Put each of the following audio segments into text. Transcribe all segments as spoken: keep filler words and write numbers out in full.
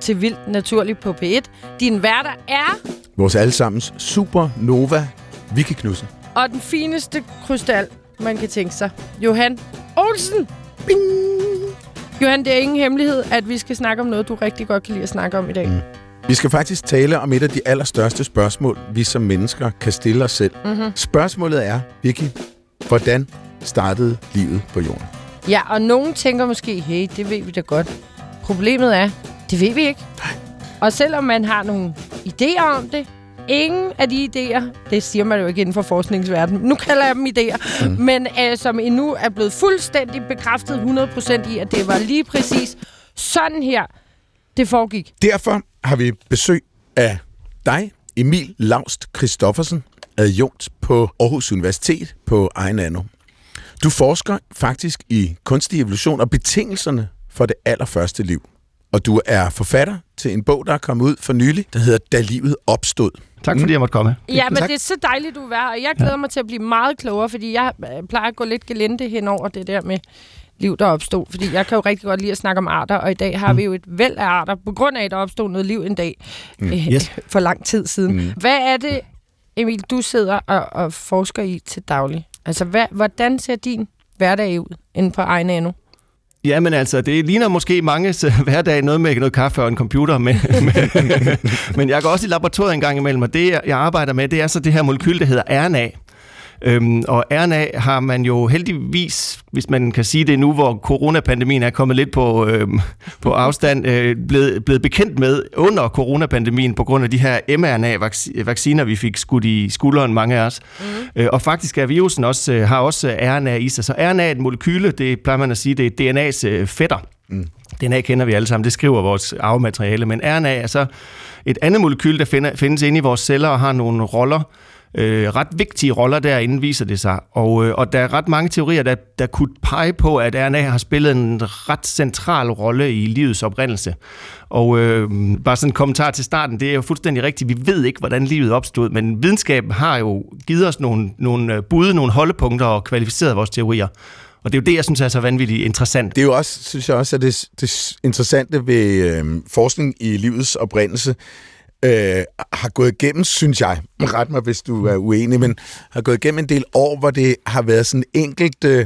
til Vildt Naturligt på P et. Din værter er... Vores allesammens supernova Vicky Knudsen. Og den fineste krystal, man kan tænke sig. Johan Olsen. Bing. Johan, det er ingen hemmelighed, at vi skal snakke om noget, du rigtig godt kan lide at snakke om i dag. Mm. Vi skal faktisk tale om et af de allerstørste spørgsmål, vi som mennesker kan stille os selv. Mm-hmm. Spørgsmålet er, Vicky, hvordan startede livet på jorden? Ja, og nogen tænker måske, hey, det ved vi da godt. Problemet er, det ved vi ikke. Og selvom man har nogle idéer om det, ingen af de idéer, det siger man jo ikke inden for forskningsverdenen, nu kalder jeg dem idéer, mm. men øh, som endnu er blevet fuldstændig bekræftet hundrede procent i, at det var lige præcis sådan her, det foregik. Derfor har vi besøg af dig, Emil Laust Christoffersen, adjunkt på Aarhus Universitet på Ejenano. Du forsker faktisk i kunstig evolution og betingelserne for det allerførste liv. Og du er forfatter til en bog, der er kommet ud for nylig, der hedder Da livet opstod. Tak fordi jeg måtte komme. Ja, men tak. Det er så dejligt, du er her, og jeg glæder ja. mig til at blive meget klogere, fordi jeg plejer at gå lidt gelente hen over det der med liv, der opstod. Fordi jeg kan jo rigtig godt lide at snakke om arter, og i dag har mm. vi jo et væld af arter, på grund af, at der opstod noget liv en dag mm. øh, yes. for lang tid siden. Mm. Hvad er det, Emil, du sidder og, og forsker i til daglig? Altså, hvad, hvordan ser din hverdag ud inde på Ejenano? Jamen altså, det ligner måske manges hverdag noget med noget kaffe og en computer, men, men, men jeg går også i laboratoriet en gang imellem, og det, jeg arbejder med, det er så det her molekyl, der hedder R N A. Øhm, og R N A har man jo heldigvis, hvis man kan sige det nu, hvor coronapandemien er kommet lidt på, øhm, på afstand, øh, blevet, blevet bekendt med under coronapandemien på grund af de her M R N A-vacciner, vi fik skudt i skulderen, mange af os. Mm. Øh, og faktisk er virusen også, øh, har også R N A i sig. Så R N A er et molekyle, det plejer man at sige, det er D N A's øh, fætter. Mm. D N A kender vi alle sammen, det skriver vores arvemateriale, men R N A er så et andet molekyl, der finder, findes inde i vores celler og har nogle roller, Øh, ret vigtige roller derinde, viser det sig. Og, øh, og der er ret mange teorier, der, der kunne pege på, at R N A har spillet en ret central rolle i livets oprindelse. Og øh, bare sådan en kommentar til starten, det er jo fuldstændig rigtigt. Vi ved ikke, hvordan livet opstod, men videnskaben har jo givet os nogle, nogle bud, nogle holdepunkter og kvalificeret vores teorier. Og det er jo det, jeg synes er så vanvittigt interessant. Det er jo også, synes jeg også, at det, det interessante ved øh, forskning i livets oprindelse, Øh, har gået igennem, synes jeg, ret mig, hvis du er uenig, men har gået igennem en del år, hvor det har været sådan enkelt øh,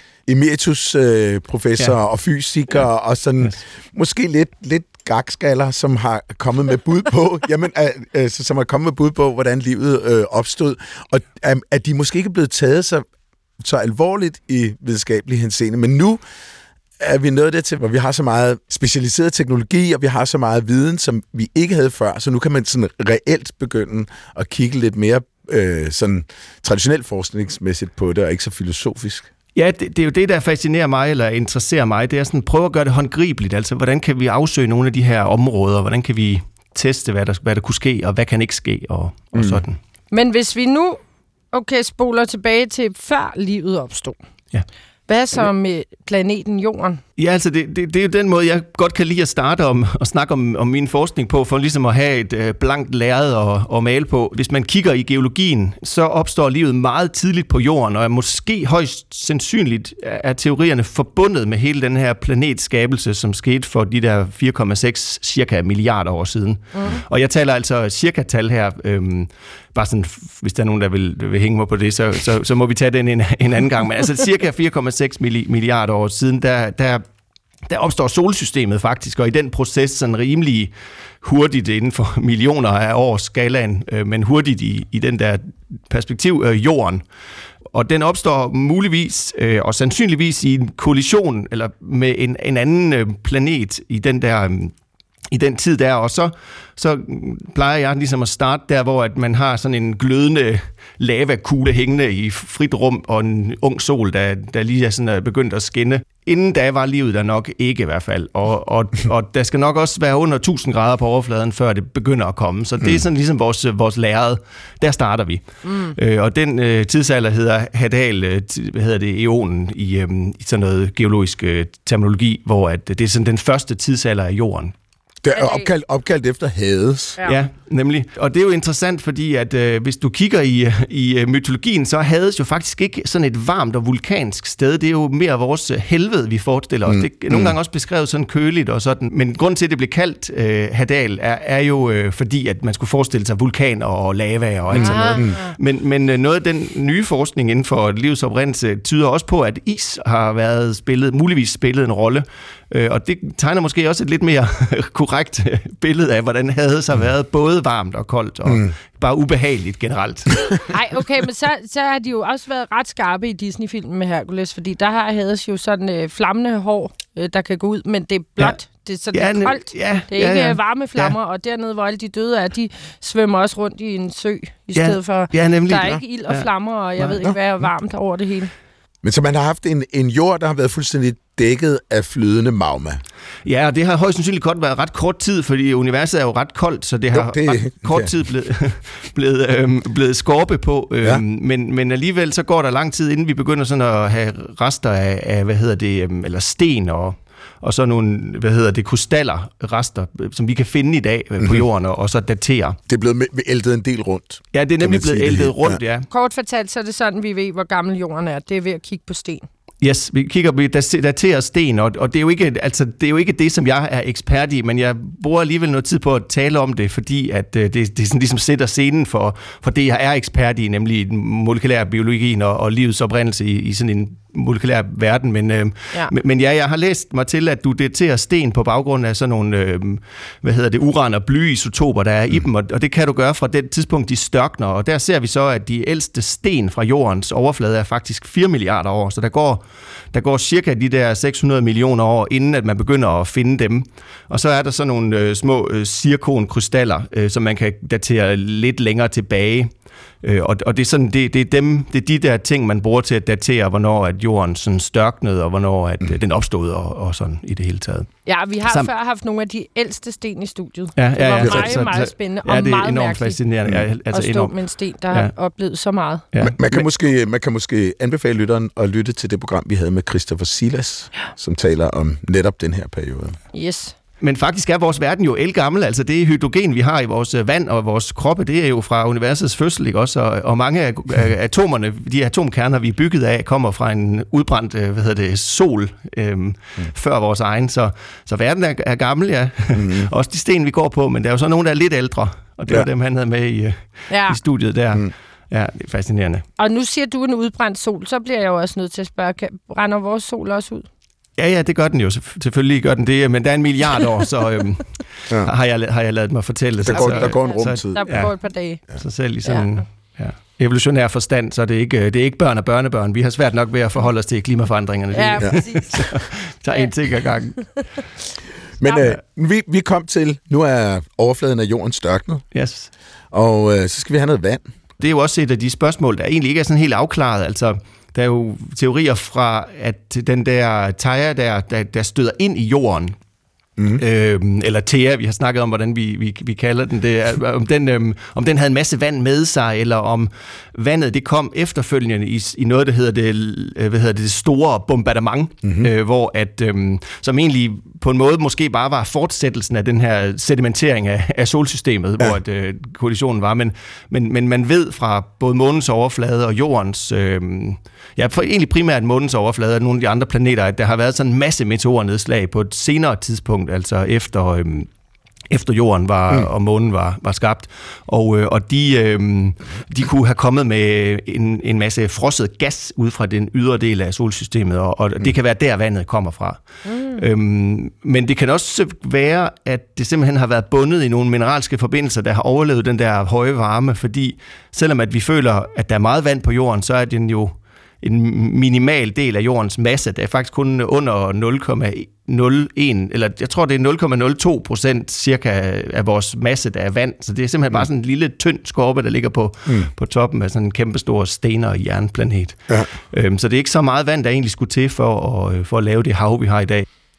emeritus-professor øh, ja. og fysikere, ja. og sådan yes. måske lidt, lidt gakskaller, som har kommet med bud på, jamen, øh, øh, som har kommet med bud på, hvordan livet øh, opstod, og øh, at de måske ikke er blevet taget så, så alvorligt i videnskabelig henseende, men nu er vi nået dertil, hvor vi har så meget specialiseret teknologi, og vi har så meget viden, som vi ikke havde før, så nu kan man sådan reelt begynde at kigge lidt mere øh, sådan traditionelt forskningsmæssigt på det, og ikke så filosofisk. Ja, det, det er jo det, der fascinerer mig, eller interesserer mig, det er sådan, prøve at gøre det håndgribeligt, altså hvordan kan vi afsøge nogle af de her områder, hvordan kan vi teste, hvad der, hvad der kunne ske, og hvad kan ikke ske, og, og mm. sådan. Men hvis vi nu, okay, spoler tilbage til før livet opstod, ja. Hvad så med planeten Jorden? Ja, altså det, det, det er jo den måde, jeg godt kan lide at starte om og snakke om, om min forskning på, for ligesom at have et øh, blankt lærred at, at male på. Hvis man kigger i geologien, så opstår livet meget tidligt på Jorden, og er måske højst sandsynligt er teorierne forbundet med hele den her planetskabelse, som skete for de der fire komma seks cirka milliarder år siden. Mm. Og jeg taler altså cirka-tal her, øhm, bare sådan, hvis der er nogen, der vil, vil hænge mig på det, så, så, så må vi tage den en, en anden gang. Men altså cirka fire komma seks milliarder år siden, der, der Der opstår solsystemet faktisk, og i den proces sådan rimelig hurtigt inden for millioner af års skalaen, øh, men hurtigt i, i den der perspektiv øh, Jorden. Og den opstår muligvis øh, og sandsynligvis i en kollision eller med en, en anden øh, planet i den der øh, i den tid der, og så, så plejer jeg ligesom at starte der, hvor at man har sådan en glødende lavakugle hængende i frit rum, og en ung sol, der, der lige er sådan begyndt at skinne. Inden da var livet der nok ikke i hvert fald, og, og, og der skal nok også være under tusind grader på overfladen, før det begynder at komme. Så det mm. er sådan ligesom vores, vores lærred. Der starter vi. Mm. Øh, og den øh, tidsalder hedder Hadal, øh, hvad hedder det, eonen i, øh, i sådan noget geologisk øh, terminologi, hvor at det er sådan den første tidsalder af Jorden. Det er opkaldt, opkaldt efter Hades. Ja. ja, nemlig. Og det er jo interessant, fordi at øh, hvis du kigger i, i mytologien, så er Hades jo faktisk ikke sådan et varmt og vulkansk sted. Det er jo mere vores helvede, vi forestiller os. Mm. Det er nogle mm. gange også beskrevet sådan køligt og sådan. Men grund til, at det blev kaldt øh, Hadal, er, er jo øh, fordi, at man skulle forestille sig vulkaner og lava og alt mm. sådan noget. Mm. Men, men øh, noget af den nye forskning inden for livets oprindelse tyder også på, at is har været spillet, muligvis spillet en rolle. Øh, og det tegner måske også et lidt mere korrekt billede af, hvordan Hades har været både varmt og koldt og mm. bare ubehageligt generelt. Nej, okay, men så, så har de jo også været ret skarpe i Disney-filmen med Hercules, fordi der har Hades jo sådan øh, flammende hår, øh, der kan gå ud, men det er blåt. Ja. Det er sådan ja, koldt. Ja, det er ikke ja, ja. varme flammer, ja. Og dernede, hvor alle de døde er, de svømmer også rundt i en sø, i ja, stedet for, ja, nemlig, der er ja. ikke ild og flammer, og jeg ja. ved ikke, hvad er varmt over det hele. Men så man har haft en, en jord, der har været fuldstændig dækket af flydende magma. Ja, og det har højst sandsynligt godt været ret kort tid, fordi universet er jo ret koldt, så det har jo, det, ret kort ja. tid blevet, blevet, øhm, blevet skorpe på. Øhm, ja. men, men alligevel så går der lang tid, inden vi begynder sådan at have rester af, af hvad hedder det, øhm, eller sten og og så nogle, hvad hedder det, krystaller, rester, som vi kan finde i dag på jorden, og, og så datere. Det er blevet ældet en del rundt. Ja, det er nemlig blevet ældet rundt, ja. ja. Kort fortalt, så er det sådan, vi ved, hvor gammel jorden er. Det er ved at kigge på sten. Yes, vi kigger på daterer sten, og, og det, er jo ikke, altså, det er jo ikke det, som jeg er ekspert i, men jeg bruger alligevel noget tid på at tale om det, fordi at det, det sådan ligesom sætter scenen for, for det, jeg er ekspert i, nemlig molekylær biologien og, og livets oprindelse i, i sådan en molekylær verden, men, øh, ja. men, men ja, jeg har læst mig til, at du daterer sten på baggrund af sådan nogle, øh, hvad hedder det, uran- og blyisotoper, der er mm. i dem, og, og det kan du gøre fra det tidspunkt, de størkner, og der ser vi så, at de ældste sten fra jordens overflade er faktisk fire milliarder år, så der går, der går cirka de der seks hundrede millioner år, inden at man begynder at finde dem, og så er der sådan nogle øh, små øh, zirkonkrystaller, øh, som man kan datere lidt længere tilbage. Øh, og, og det er sådan, det, det er dem, det er de der ting, man bruger til at datere, hvornår at jorden sådan størknede, og hvornår at mm. den opstod, og, og sådan i det hele taget. Ja, vi har Sam- før haft nogle af de ældste sten i studiet. Ja, ja, det var ja, meget, så, meget spændende, ja, og det er meget enormt mærkeligt fascinerende. Ja, altså at stå enormt. med en sten, der ja. har oplevet så meget. Ja. Man, man, kan måske, man kan måske anbefale lytteren at lytte til det program, vi havde med Christopher Silas, ja. som taler om netop den her periode. Yes. Men faktisk er vores verden jo elgammel, altså det hydrogen, vi har i vores vand og vores kroppe, det er jo fra universets fødsel, ikke også? Og, og mange af, af atomerne, de atomkerner, vi er bygget af, kommer fra en udbrændt, hvad hedder det, sol øhm, mm. før vores egen. Så, så verden er, er gammel, ja. Mm. Også de sten, vi går på, men der er jo så nogen, der er lidt ældre, og det ja. var dem, han havde med i, ja. i studiet der. Mm. Ja, det er fascinerende. Og nu siger du en udbrændt sol, så bliver jeg jo også nødt til at spørge, kan, brænder vores sol også ud? Ja, ja, det gør den jo. Selvfølgelig gør den det, men der er en milliard år, så øhm, ja. har, jeg, har jeg ladet mig fortælle. Der går, der går en rumtid. Der går ja, et par dage. Så selv i sådan ja. ja, evolutionær forstand, så er det ikke, det er ikke børn og børnebørn. Vi har svært nok ved at forholde os til klimaforandringerne. Ja, præcis. Så en ting ad gangen. Men øh, vi, vi kom til, nu er overfladen af jorden størknet, yes. og øh, så skal vi have noget vand. Det er jo også et af de spørgsmål, der egentlig ikke er sådan helt afklaret. Altså, der er jo teorier fra, at den der Theia, der, der, der støder ind i jorden, mm. øhm, eller Thea, vi har snakket om, hvordan vi, vi, vi kalder den, det, om, den øhm, om den havde en masse vand med sig, eller om vandet det kom efterfølgende i, i noget, der hedder det, hvad hedder det, det store bombardement, mm-hmm. øh, hvor at, øhm, som egentlig på en måde måske bare var fortsættelsen af den her sedimentering af, af solsystemet, ja. hvor at, øh, kollisionen var, men, men, men man ved fra både månens overflade og jordens, øh, ja, for egentlig primært månens overflade og nogle af de andre planeter, at der har været sådan en masse meteornedslag på et senere tidspunkt, altså efter, øh, efter jorden var, mm. og månen var, var skabt, og, øh, og de, øh, de kunne have kommet med en, en masse frosset gas ud fra den ydre del af solsystemet, og, og mm. det kan være der vandet kommer fra. Mm. Øhm, men det kan også være, at det simpelthen har været bundet i nogle mineralske forbindelser, der har overlevet den der høje varme, fordi selvom at vi føler, at der er meget vand på jorden, så er den jo en minimal del af jordens masse. Det er faktisk kun under nul komma nul en, eller jeg tror, det er nul komma nul to procent cirka af vores masse, der er vand. Så det er simpelthen bare sådan en lille, tynd skorpe, der ligger på, mm. på toppen af sådan en kæmpe stor sten- og jernplanet. Ja. Øhm, så det er ikke så meget vand, der egentlig skulle til for at, for at lave det hav, vi har i dag.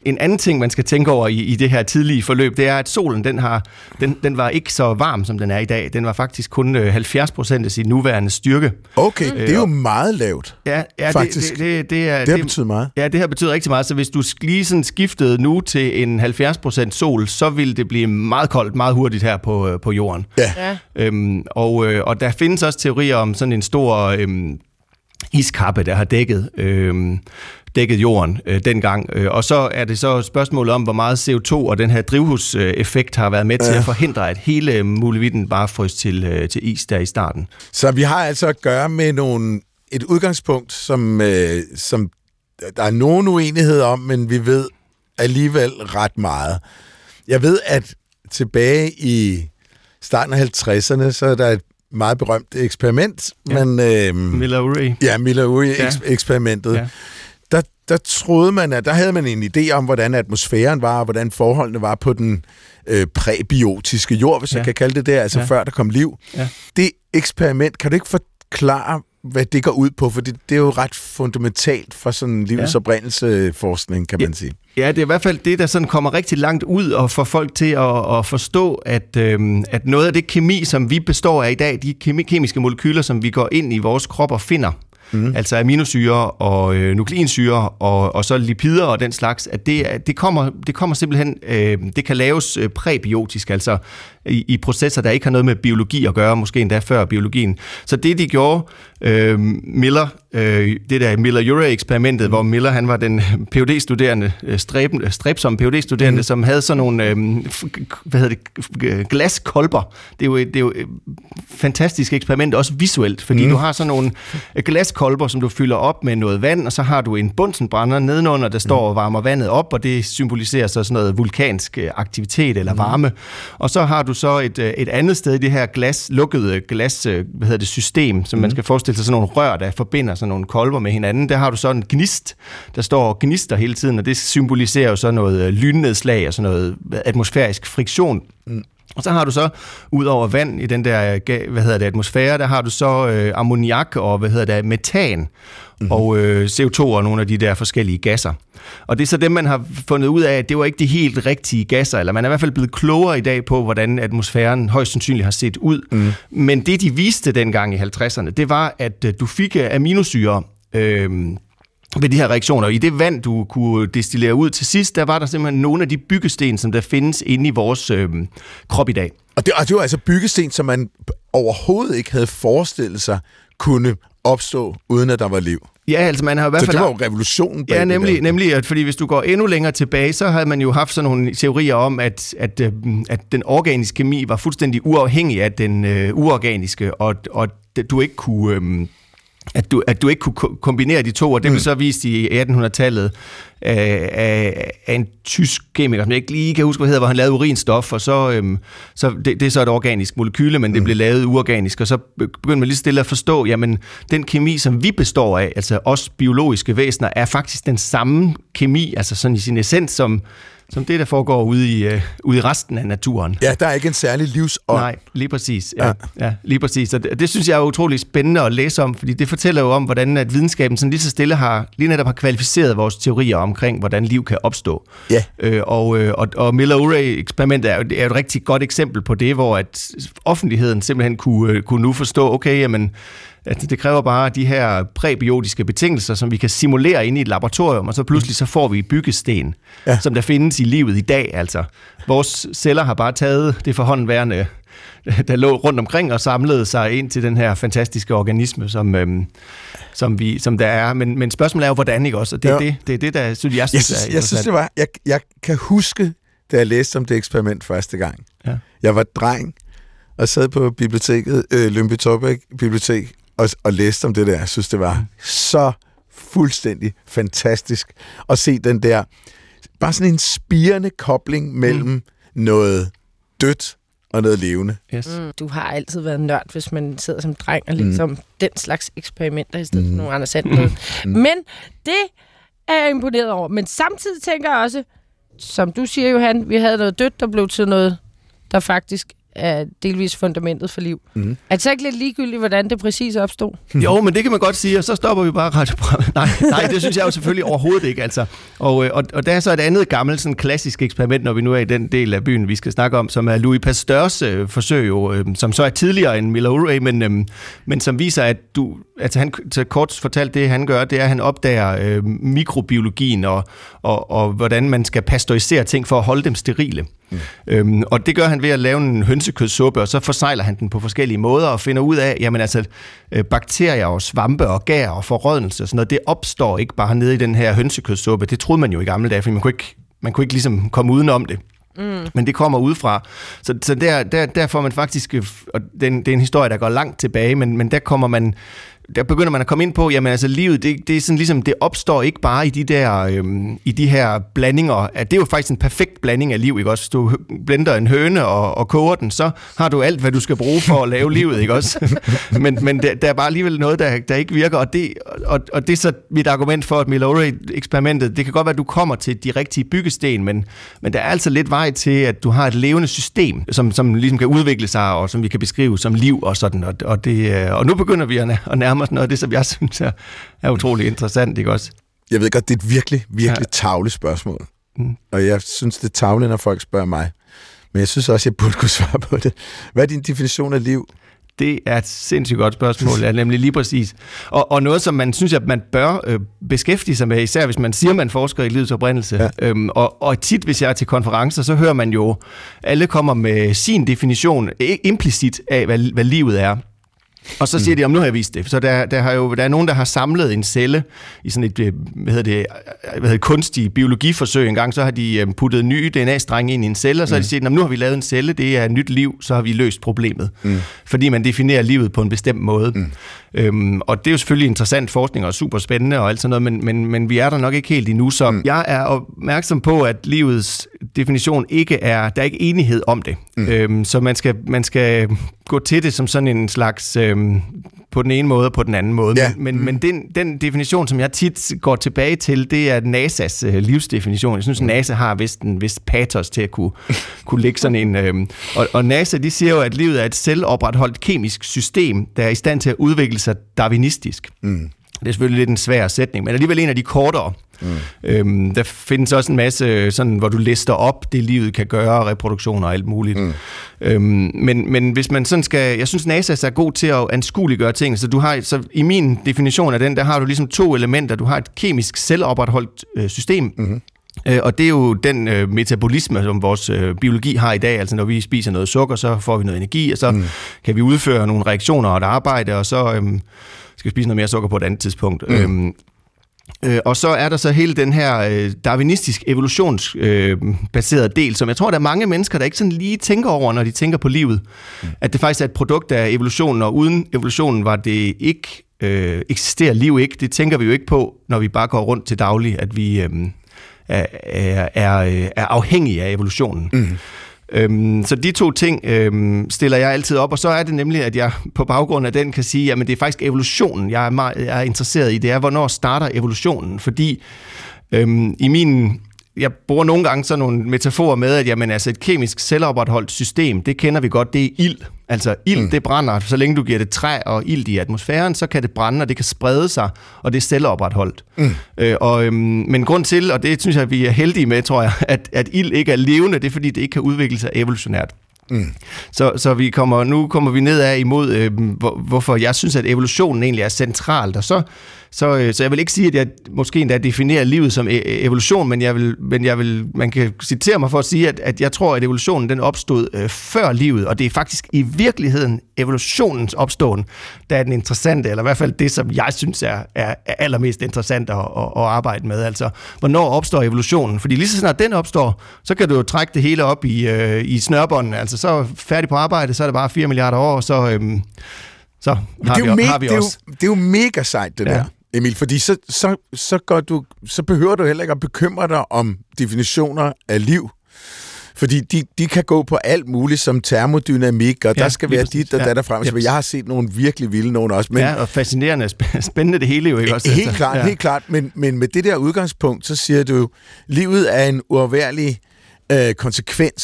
en anden ting, man skal tænke over i, i det her tidlige forløb, det er, at solen, den, har, den, den var ikke så varm, som den er i dag. Den var faktisk kun halvfjerds procent af sin nuværende styrke. Okay, det er jo meget lavt, ja, ja, faktisk. Det, det, det, det, er, det har betydet meget. Ja, det har betydet rigtig meget. Så hvis du lige sådan skiftede nu til en halvfjerds procent sol, så ville det blive meget koldt, meget hurtigt her på, på jorden. Ja. Ja. Øhm, og, og der findes også teorier om sådan en stor øhm, iskappe, der har dækket, øhm, dækket jorden øh, dengang. Øh, og så er det så spørgsmålet om, hvor meget C O to og den her drivhuseffekt har været med til ja. at forhindre, at hele muligheden bare frøs til, øh, til is der i starten. Så vi har altså at gøre med nogle, et udgangspunkt, som, øh, som der er nogen uenighed om, men vi ved alligevel ret meget. Jeg ved, at tilbage i starten af halvtredserne, så er der et meget berømt eksperiment. Ja. Men, øh, Miller-Urey. Ja, Miller-Urey-eksperimentet. Ja. Ja. Der, der troede man, at der havde man en idé om, hvordan atmosfæren var, og hvordan forholdene var på den øh, præbiotiske jord, hvis ja. jeg kan kalde det det, altså ja. før der kom liv. Ja. Det eksperiment, kan du ikke forklare, hvad det går ud på? For det, det er jo ret fundamentalt for sådan livets ja. oprindelseforskning, kan man sige. Ja, det er i hvert fald det, der sådan kommer rigtig langt ud og får folk til at, at forstå, at, øhm, at noget af det kemi, som vi består af i dag, de kemi, kemiske molekyler, som vi går ind i vores krop og finder, mm. altså aminosyre og øh, nukleinsyre og, og så lipider og den slags, at det, det, kommer, det kommer simpelthen, øh, det kan laves øh, præbiotisk, altså i, i processer, der ikke har noget med biologi at gøre, måske endda før biologien. Så det, de gjorde, øh, Miller, øh, det der Miller-Urey-eksperimentet, mm. hvor Miller, han var den P H D-studerende, stræb, stræbsomme P H D-studerende, mm. som havde sådan nogle, øh, hvad hedder det, glaskolber. Det er jo et, det er jo et fantastisk eksperiment, også visuelt, fordi mm. du har sådan nogle glaskolber, som du fylder op med noget vand, og så har du en bunsenbrænder nedenunder, der står og varmer vandet op, og det symboliserer så sådan noget vulkansk aktivitet eller varme. Mm. Og så har du så et, et andet sted i det her glas, lukkede glas, hvad hedder det, system, som mm. man skal forestille sig sådan nogle rør, der forbinder sådan nogle kolber med hinanden. Der har du så en gnist, der står og gnister hele tiden, og det symboliserer jo så noget lynnedslag og sådan noget atmosfærisk friktion. Mm. Og så har du så, ud over vand i den der, hvad hedder det, atmosfære, der har du så øh, ammoniak og, hvad hedder det, metan mm-hmm. og øh, C O to og nogle af de der forskellige gasser. Og det er så dem, man har fundet ud af, at det var ikke de helt rigtige gasser, eller man er i hvert fald blevet klogere i dag på, hvordan atmosfæren højst sandsynligt har set ud. Mm. Men det, de viste dengang i halvtredserne, det var, at øh, du fik aminosyre, øh, ved de her reaktioner. I det vand, du kunne destillere ud til sidst, der var der simpelthen nogle af de byggesten, som der findes inde i vores øh, krop i dag. Og det, og det var altså byggesten, som man overhovedet ikke havde forestillet sig kunne opstå, uden at der var liv. Ja, altså man har i hvert fald... Så det var jo revolutionen bag ja, nemlig, nemlig, at fordi hvis du går endnu længere tilbage, så havde man jo haft sådan nogle teorier om, at, at, at den organiske kemi var fuldstændig uafhængig af den øh, uorganiske, og, og du ikke kunne... Øh, At du, at du ikke kunne kombinere de to, og det blev mm. så vist i attenhundredetallet af, af, af en tysk kemiker, som jeg ikke lige kan huske, hvad hedder, hvor han lavede urinstof, og så, øhm, så det, det er så et organisk molekyle, men det mm. blev lavet uorganisk, og så begyndte man lige stille at forstå, jamen den kemi, som vi består af, altså os biologiske væsener, er faktisk den samme kemi, altså sådan i sin essens, som Som det, der foregår ude i, uh, ude i resten af naturen. Ja, der er ikke en særlig livsånd. Nej, lige præcis. Ja, ja. Ja, lige præcis. Og det, det synes jeg er utroligt spændende at læse om, fordi det fortæller jo om, hvordan at videnskaben sådan lige så stille har, lige netop har kvalificeret vores teorier omkring, hvordan liv kan opstå. Ja. Øh, og, og, og Miller-Urey-eksperimentet er, er et rigtig godt eksempel på det, hvor at offentligheden simpelthen kunne, kunne nu forstå, okay, jamen, at det kræver bare de her præbiotiske betingelser, som vi kan simulere inde i et laboratorium, og så pludselig så får vi byggesten, ja. som der findes i livet i dag. Altså, vores celler har bare taget det forhåndværende, der lå rundt omkring og samlede sig ind til den her fantastiske organisme, som, øhm, som, vi, som der er. Men, men spørgsmålet er jo, hvordan, ikke også? Og det er ja. det, det, er det, der synes jeg, synes, jeg synes, er jeg synes, det var. Jeg, jeg kan huske, da jeg læste om det eksperiment første gang. Ja. Jeg var dreng og sad på biblioteket, øh, Lyngby-Taarbæk Bibliotek, Og, og læste om det der. Jeg synes, det var så fuldstændig fantastisk at se den der, bare sådan en spirende kobling mellem mm. noget dødt og noget levende. Yes. Mm, du har altid været nørd, hvis man sidder som dreng og læser mm. om den slags eksperimenter, i stedet for mm. nogle andre sandhed. Mm. Men det er jeg imponeret over. Men samtidig tænker jeg også, som du siger, Johan, vi havde noget dødt, der blev til noget, der faktisk er delvis fundamentet for liv. Mm. Er det så ikke lidt ligegyldigt, hvordan det præcis opstod? Jo, men det kan man godt sige, og så stopper vi bare radioprogrammet. Nej, nej, det synes jeg jo selvfølgelig overhovedet ikke. Altså. Og, og, og der er så et andet gammelt sådan klassisk eksperiment, når vi nu er i den del af byen, vi skal snakke om, som er Louis Pasteurs øh, forsøg, jo, øh, som så er tidligere end Miller-Urey, men, øh, men som viser, at du, altså han så kort fortalt det, han gør, det er, at han opdager øh, mikrobiologien og, og, og hvordan man skal pasteurisere ting for at holde dem sterile. Mm. Øhm, og det gør han ved at lave en hønsekødssuppe, og så forsejler han den på forskellige måder og finder ud af, jamen altså øh, bakterier og svampe og gær og forrådnelse og sådan noget, det opstår ikke bare nede i den her hønsekødssuppe. Det troede man jo i gamle dage, for man kunne ikke, man kunne ikke ligesom komme udenom det. Mm. Men det kommer udefra. Så, så der, der, der får man faktisk, og det er, en, det er en historie, der går langt tilbage, men, men der kommer man, der begynder man at komme ind på, jamen altså livet, det, det er sådan ligesom, det opstår ikke bare i de der, øhm, i de her blandinger. At det er jo faktisk en perfekt blanding af liv, ikke også? Hvis du blender en høne og, og koger den, så har du alt, hvad du skal bruge for at lave livet, ikke også? men men der, der er bare alligevel noget, der, der ikke virker, og det, og, og det er så mit argument for, at Miller-Urey-eksperimentet, det kan godt være, at du kommer til de rigtige byggesten, men, men der er altså lidt vej til, at du har et levende system, som, som ligesom kan udvikle sig, og som vi kan beskrive som liv og sådan, og, og, det, og nu begynder vi at, at nærme os noget af det, som jeg synes er, er utrolig interessant, ikke også? Jeg ved godt, det er et virkelig, virkelig ja. tavle spørgsmål. Mm. Og jeg synes, det er tavle, når folk spørger mig. Men jeg synes også, jeg burde kunne svare på det. Hvad er din definition af liv? Det er et sindssygt godt spørgsmål, ja, nemlig lige præcis. Og, og noget, som man synes, at man bør øh, beskæftige sig med, især hvis man siger, at man forsker i livets oprindelse. Ja. Øhm, og, og tit, hvis jeg er til konferencer, så hører man jo, alle kommer med sin definition implicit af, hvad, hvad livet er. Og så siger de, om nu har jeg vist det. Så der, der, har jo, der er nogen, der har samlet en celle i sådan et, hvad hedder det, hvad hedder det kunstig biologiforsøg engang. Så har de puttet nye D N A-strenge ind i en celle, og så har de sagt, nu har vi lavet en celle, det er et nyt liv, så har vi løst problemet. Mm. Fordi man definerer livet på en bestemt måde. Mm. Øhm, og det er jo selvfølgelig interessant forskning og super spændende og alt sådan noget, men, men, men vi er der nok ikke helt endnu. Så mm. jeg er opmærksom på, at livets definition ikke er, der er ikke enighed om det. Mm. Øhm, så man skal, man skal gå til det som sådan en slags øhm, på den ene måde og på den anden måde. Ja. Men, mm. men den, den definition, som jeg tit går tilbage til, det er N A S A's øh, livsdefinition. Jeg synes, mm. NASA har vist en vis patos til at kunne, kunne lægge sådan en... Øhm, og, og NASA, de siger jo, at livet er et selvopretholdt kemisk system, der er i stand til at udvikle sig darwinistisk. Mm. Det er selvfølgelig lidt en svær sætning, men alligevel en af de kortere. Mm. Øhm, der findes også en masse, sådan, hvor du lister op, det livet kan gøre, reproduktion og alt muligt. Mm. Øhm, men, men hvis man sådan skal... Jeg synes, NASA er god til at anskueliggøre ting, så du har, så i min definition af den, der har du ligesom to elementer. Du har et kemisk selvopretholdt øh, system, mm-hmm. øh, og det er jo den øh, metabolisme, som vores øh, biologi har i dag. Altså når vi spiser noget sukker, så får vi noget energi, og så mm. kan vi udføre nogle reaktioner og et arbejde, og så... Øh, skal spise noget mere sukker på et andet tidspunkt. Mm. Øhm, øh, og så er der så hele den her øh, darwinistisk evolutionsbaserede øh, del, som jeg tror, der er mange mennesker, der ikke sådan lige tænker over, når de tænker på livet. Mm. At det faktisk er et produkt af evolutionen, og uden evolutionen var det ikke, øh, eksisterer liv ikke. Det tænker vi jo ikke på, når vi bare går rundt til daglig, at vi øh, er, er, er, er afhængige af evolutionen. Mm. Øhm, så de to ting øhm, stiller jeg altid op, og så er det nemlig, at jeg på baggrund af den kan sige, at det er faktisk evolutionen, jeg er, meget, jeg er interesseret i. Det er, hvornår starter evolutionen? Fordi øhm, i min... Jeg bruger nogle gange sådan nogle metaforer med, at jamen, altså et kemisk selvopretholdt system, det kender vi godt, det er ild. Altså ild, mm. det brænder. Så længe du giver det træ og ild i atmosfæren, så kan det brænde, og det kan sprede sig, og det er selvopretholdt. Mm. Øh, og, øhm, men grund til, og det synes jeg, vi er heldige med, tror jeg, at, at ild ikke er levende, det er fordi, det ikke kan udvikle sig evolutionært. Mm. Så, så vi kommer, nu kommer vi nedad imod, øh, hvor, hvorfor jeg synes, at evolutionen egentlig er centralt, og så Så, øh, så jeg vil ikke sige, at jeg måske endda definerer livet som e- evolution, men jeg vil, men jeg vil, man kan citere mig for at sige, at, at jeg tror, at evolutionen den opstod øh, før livet, og det er faktisk i virkeligheden evolutionens opståen, der er den interessante, eller i hvert fald det, som jeg synes er, er, er allermest interessant at, at, at arbejde med. Altså, hvornår opstår evolutionen? Fordi lige så snart den opstår, så kan du jo trække det hele op i, øh, i snørbånden. Altså, så er færdig på arbejde, så er det bare fire milliarder år, så, øh, så har, det er vi, me- har vi det også. Er jo, det er jo mega sejt, det ja. der. Emil, fordi så, så, så, går du, så behøver du heller ikke at bekymre dig om definitioner af liv. Fordi de, de kan gå på alt muligt som termodynamik, og ja, der skal være dit og ja. der frem. Så jeg har set nogle virkelig vilde nogen også. Men, ja, og fascinerende, spændende det hele jo ikke også. Helt klart, ja. helt klart. Men, men med det der udgangspunkt, så siger du, livet er en uafværlig øh, konsekvens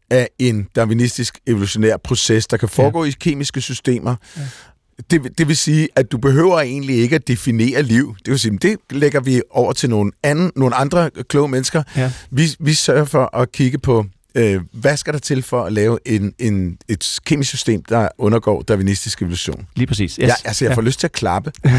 af en darwinistisk evolutionær proces, der kan foregå ja. i kemiske systemer. Ja. Det, det vil sige, at du behøver egentlig ikke at definere liv. Det vil sige, det lægger vi over til nogle, anden, nogle andre kloge mennesker. Ja. Vi, vi sørger for at kigge på, øh, hvad skal der til for at lave en, en, et kemisk system, der undergår darwinistisk evolution. Lige præcis. Yes. Ja, altså, jeg får ja. lyst til at klappe. Det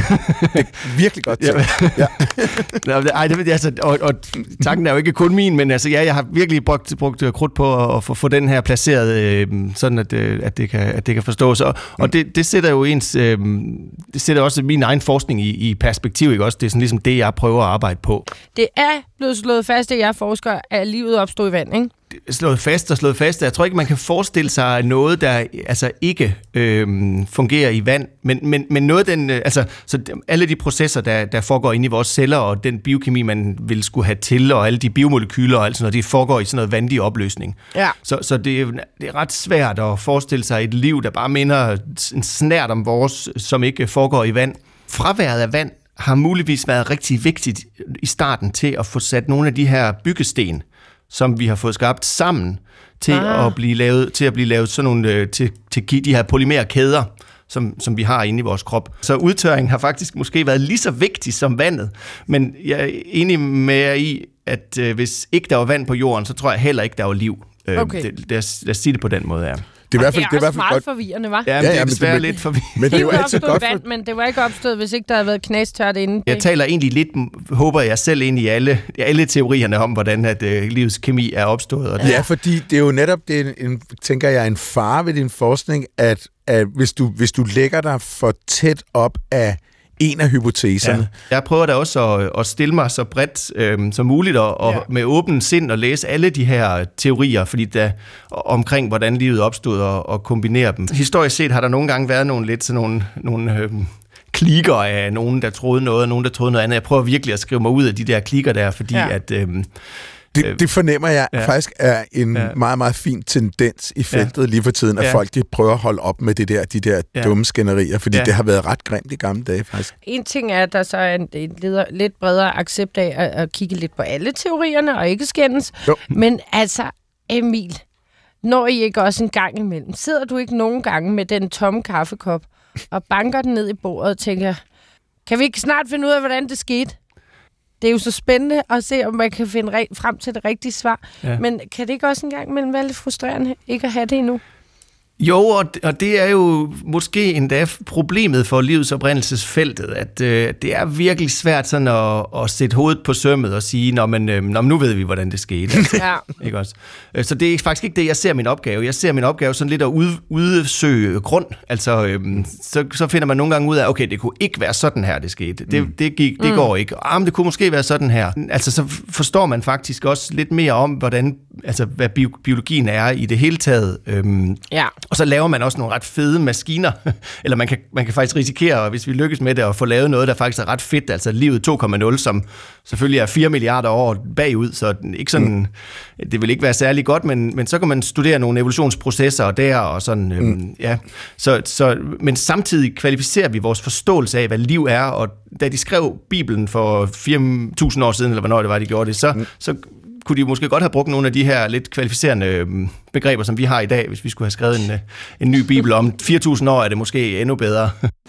er virkelig godt til. Ja. Ja. Ej, det, altså, og, og tanken er jo ikke kun min, men altså, ja, jeg har virkelig brugt, brugt krudt på at få, få den her placeret, øh, sådan at, øh, at, det kan, at det kan forstås. Og, mm. og det, det sætter jo ens, øh, det sætter også min egen forskning i, i perspektiv, ikke også? Det er sådan ligesom det, jeg prøver at arbejde på. Det er blevet slået fast, at jeg forsker, at livet opstod i vand, ikke? Slået fast og slået fast. Jeg tror ikke, man kan forestille sig noget, der altså ikke øh, fungerer i vand, men, men, men noget den, altså så alle de processer, der, der foregår inde i vores celler, og den biokemi, man vil skulle have til, og alle de biomolekyler og alt sådan noget, det foregår i sådan noget vandig opløsning. Ja. Så, så det, er, det er ret svært at forestille sig et liv, der bare minder en snært om vores, som ikke foregår i vand. Fraværet af vand har muligvis været rigtig vigtigt i starten til at få sat nogle af de her byggesten, som vi har fået skabt sammen til ah. at blive lavet til at blive lavet sådan nogle til til de her polymerkæder, som som vi har inde i vores krop. Så udtørring har faktisk måske været lige så vigtig som vandet, men jeg er enig med jer i, at øh, hvis ikke der var vand på jorden, så tror jeg heller ikke der var liv. Okay. Øh, det, lad, os, lad os sige det på den måde, ja. Det er, i hvert fald, det er, det er også meget godt forvirrende, hva'? Ja, men ja, ja, det er desværre men, lidt forvirrende. Men det er jo altid godt vand, men det var ikke opstået, hvis ikke der havde været knastørt inde. Jeg taler egentlig lidt, håber jeg selv ind i alle, alle teorierne om, hvordan at, uh, livets kemi er opstået. Og det. Ja, fordi det er jo netop, det er en, tænker jeg, en fare ved din forskning, at, at hvis, du, hvis du lægger dig for tæt op af en af hypoteserne. Ja. Jeg prøver da også at, at stille mig så bredt øhm, som muligt, og, og ja. med åben sind og læse alle de her teorier, fordi der, omkring hvordan livet opstod, og, og kombinere dem. Historisk set har der nogle gange været nogle lidt sådan nogle, nogle øhm, klikker af nogen, der troede noget, og nogen, der troede noget andet. Jeg prøver virkelig at skrive mig ud af de der klikker der, fordi ja. at... Øhm, Det, det fornemmer jeg ja. faktisk er en ja. meget, meget fin tendens i feltet ja. lige for tiden, at ja. folk de prøver at holde op med det der, de der ja. dumme skænderier, fordi ja. det har været ret grimt i gamle dage faktisk. En ting er, at der så er en, en leder, lidt bredere accept af at, at kigge lidt på alle teorierne og ikke skændes. Jo. Men altså, Emil, når I ikke også en gang imellem, sidder du ikke nogen gange med den tomme kaffekop og banker den ned i bordet og tænker, kan vi ikke snart finde ud af, hvordan det skete? Det er jo så spændende at se, om man kan finde re- frem til det rigtige svar. Ja. Men kan det ikke også en gang imellem være lidt frustrerende ikke at have det endnu? Jo, og, og det er jo måske endda problemet for livets oprindelsesfeltet, at øh, det er virkelig svært sådan at, at sætte hovedet på sømmet og sige, nå, men, øh, nå, men nu ved vi, hvordan det skete. Altså, ja. Ikke også? Så det er faktisk ikke det, jeg ser min opgave. Jeg ser min opgave sådan lidt at ud, udsøge grund. Altså, øh, så, så finder man nogle gange ud af, okay, det kunne ikke være sådan her, det skete. Det, mm. det, gik, det mm. går ikke. Ah, men det kunne måske være sådan her. Altså, så forstår man faktisk også lidt mere om, hvordan, altså, hvad bio, biologien er i det hele taget. Øh, ja. Og så laver man også nogle ret fede maskiner, eller man kan, man kan faktisk risikere, hvis vi lykkes med det, at få lavet noget, der faktisk er ret fedt, altså livet to komma nul, som selvfølgelig er fire milliarder år bagud, så ikke sådan, mm. det vil ikke være særlig godt, men, men så kan man studere nogle evolutionsprocesser der, og sådan, øhm, mm. ja. Så, så, men samtidig kvalificerer vi vores forståelse af, hvad liv er, og da de skrev Bibelen for fire tusind år siden, eller hvornår det var, de gjorde det, så, mm. så kunne de måske godt have brugt nogle af de her lidt kvalificerende begreber, som vi har i dag, hvis vi skulle have skrevet en, en ny bibel om fire tusind år, er det måske endnu bedre.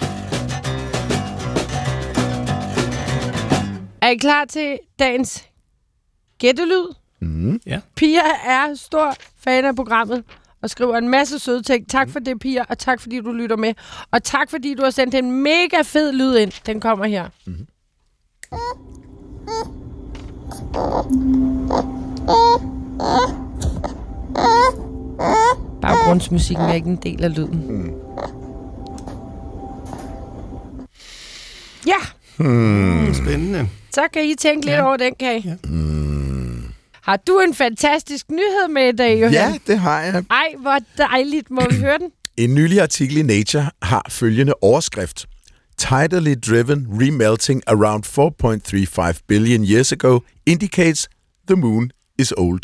Er I klar til dagens gættelyd? Mm. Ja. Pia er stor fan af programmet og skriver en masse søde ting. Tak for det, Pia, og tak fordi du lytter med. Og tak fordi du har sendt en mega fed lyd ind. Den kommer her. Mm. Baggrundsmusikken er ikke en del af lyden. Mm. Ja. Hmm. Spændende. Så kan I tænke lidt ja. over den, kan I? Ja. Mm. Har du en fantastisk nyhed med i dag, Johan? Ja, det har jeg. Ej, hvor dejligt. Må vi høre den? En nylig artikel i Nature har følgende overskrift. Tidally driven remelting around four point three five billion years ago indicates the moon is old.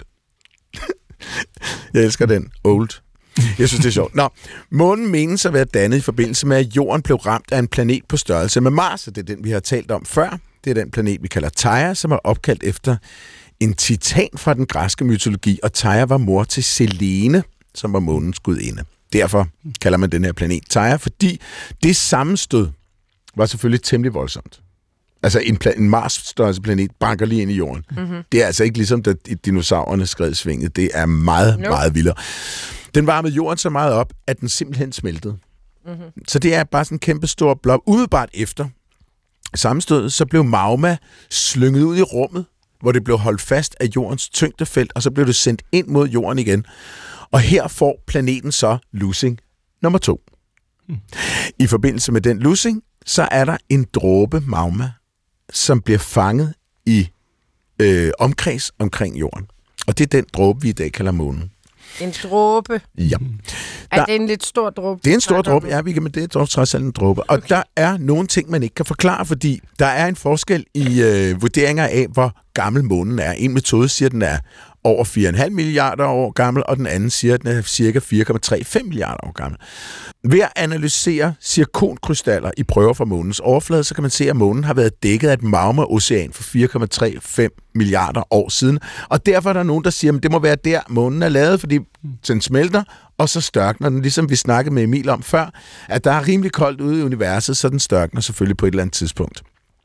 Jeg elsker den. Old. Jeg synes, det er sjovt. Nå, månen menes at være dannet i forbindelse med, at jorden blev ramt af en planet på størrelse med Mars. Det er den, vi har talt om før. Det er den planet, vi kalder Theia, som er opkaldt efter en titan fra den græske mytologi, og Theia var mor til Selene, som var månens gudinde. Derfor kalder man den her planet Theia, fordi det sammenstød var selvfølgelig temmelig voldsomt. Altså en, pla- en Mars-størrelse planet banker lige ind i jorden. Mm-hmm. Det er altså ikke ligesom, da dinosaurerne skred svinget. Det er meget, nope. meget vildere. Den varmede jorden så meget op, at den simpelthen smeltede. Mm-hmm. Så det er bare sådan en kæmpe stor blob. Umiddelbart efter sammenstødet, så blev magma slynget ud i rummet, hvor det blev holdt fast af jordens tyngdefelt, og så blev det sendt ind mod jorden igen. Og her får planeten så lussing nummer to. Mm. I forbindelse med den lussing, så er der en dråbe magma, som bliver fanget i øh, omkreds omkring jorden. Og det er den dråbe, vi i dag kalder månen. En dråbe? Ja. Er det en lidt stor dråbe? Det er en stor dråbe, ja, vi kan, men det er trods alt en dråbe. Og okay. Der er nogle ting, man ikke kan forklare, fordi der er en forskel i øh, vurderinger af, hvor gammel månen er. En metode siger, at den er over fire komma fem milliarder år gammel, og den anden siger, at den er cirka fire komma tre fem milliarder år gammel. Ved at analysere zirkonkrystaller i prøver fra månens overflade, så kan man se, at månen har været dækket af et magma-ocean for fire komma tre fem milliarder år siden. Og derfor er der nogen, der siger, at det må være der, månen er lavet, fordi den smelter, og så størkner den, ligesom vi snakkede med Emil om før, at der er rimelig koldt ude i universet, så den størkner selvfølgelig på et eller andet tidspunkt.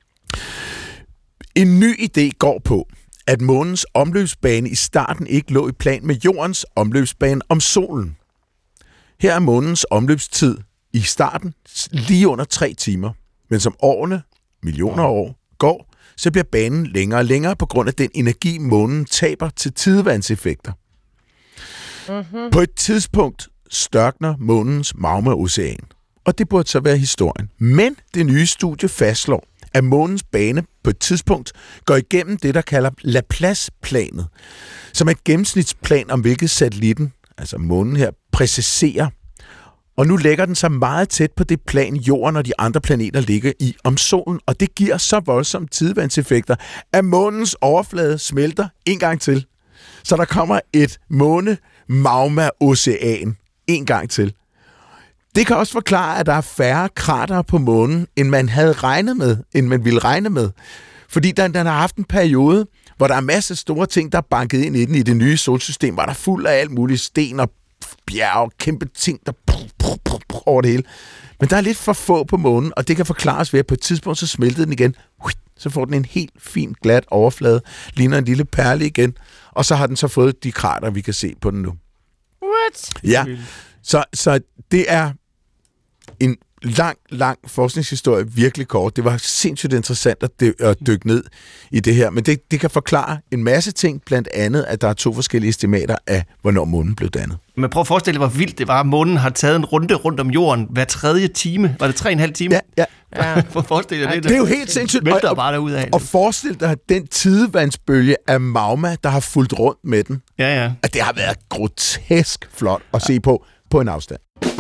En ny idé går på, at månens omløbsbane i starten ikke lå i plan med jordens omløbsbane om solen. Her er månens omløbstid i starten lige under tre timer, men som årene, millioner af år, går, så bliver banen længere og længere på grund af den energi, månen taber til tidevandseffekter. Mm-hmm. På et tidspunkt størkner månens magma-ocean, og det burde så være historien. Men det nye studie fastslår, at månens bane på et tidspunkt går igennem det, der kalder Laplace-planet, som er et gennemsnitsplan om hvilket satellitten, altså månen her, præciserer. Og nu lægger den sig meget tæt på det plan, jorden og de andre planeter ligger i om solen, og det giver så voldsomme tidevandseffekter, at månens overflade smelter en gang til. Så der kommer et måne-magma-ocean en gang til. Det kan også forklare, at der er færre krater på månen, end man havde regnet med, end man ville regne med. Fordi den, den har haft en periode, hvor der er masser af store ting, der er banket ind i den i det nye solsystem, hvor der er fuld af alt muligt sten og bjerg, kæmpe ting, der over det hele. Men der er lidt for få på månen, og det kan forklares ved, at på et tidspunkt så smeltede den igen. Så får den en helt fin, glat overflade, ligner en lille perle igen, og så har den så fået de krater, vi kan se på den nu. What? Ja, så, så det er en lang, lang forskningshistorie, virkelig kort. Det var sindssygt interessant at, dy- at dykke ned i det her, men det, det kan forklare en masse ting, blandt andet, at der er to forskellige estimater af, hvornår månen blev dannet. Men prøv at forestille dig, hvor vildt det var, at månen har taget en runde rundt om jorden hver tredje time. Var det tre og en halv time? Ja, ja. ja. Prøv at forestille dig det. Det er jo helt sindssygt. Og, og, bare derud af. og forestil dig den tidevandsbølge af magma, der har fulgt rundt med den. Ja, ja. At det har været grotesk flot at ja. se på, på en afstand.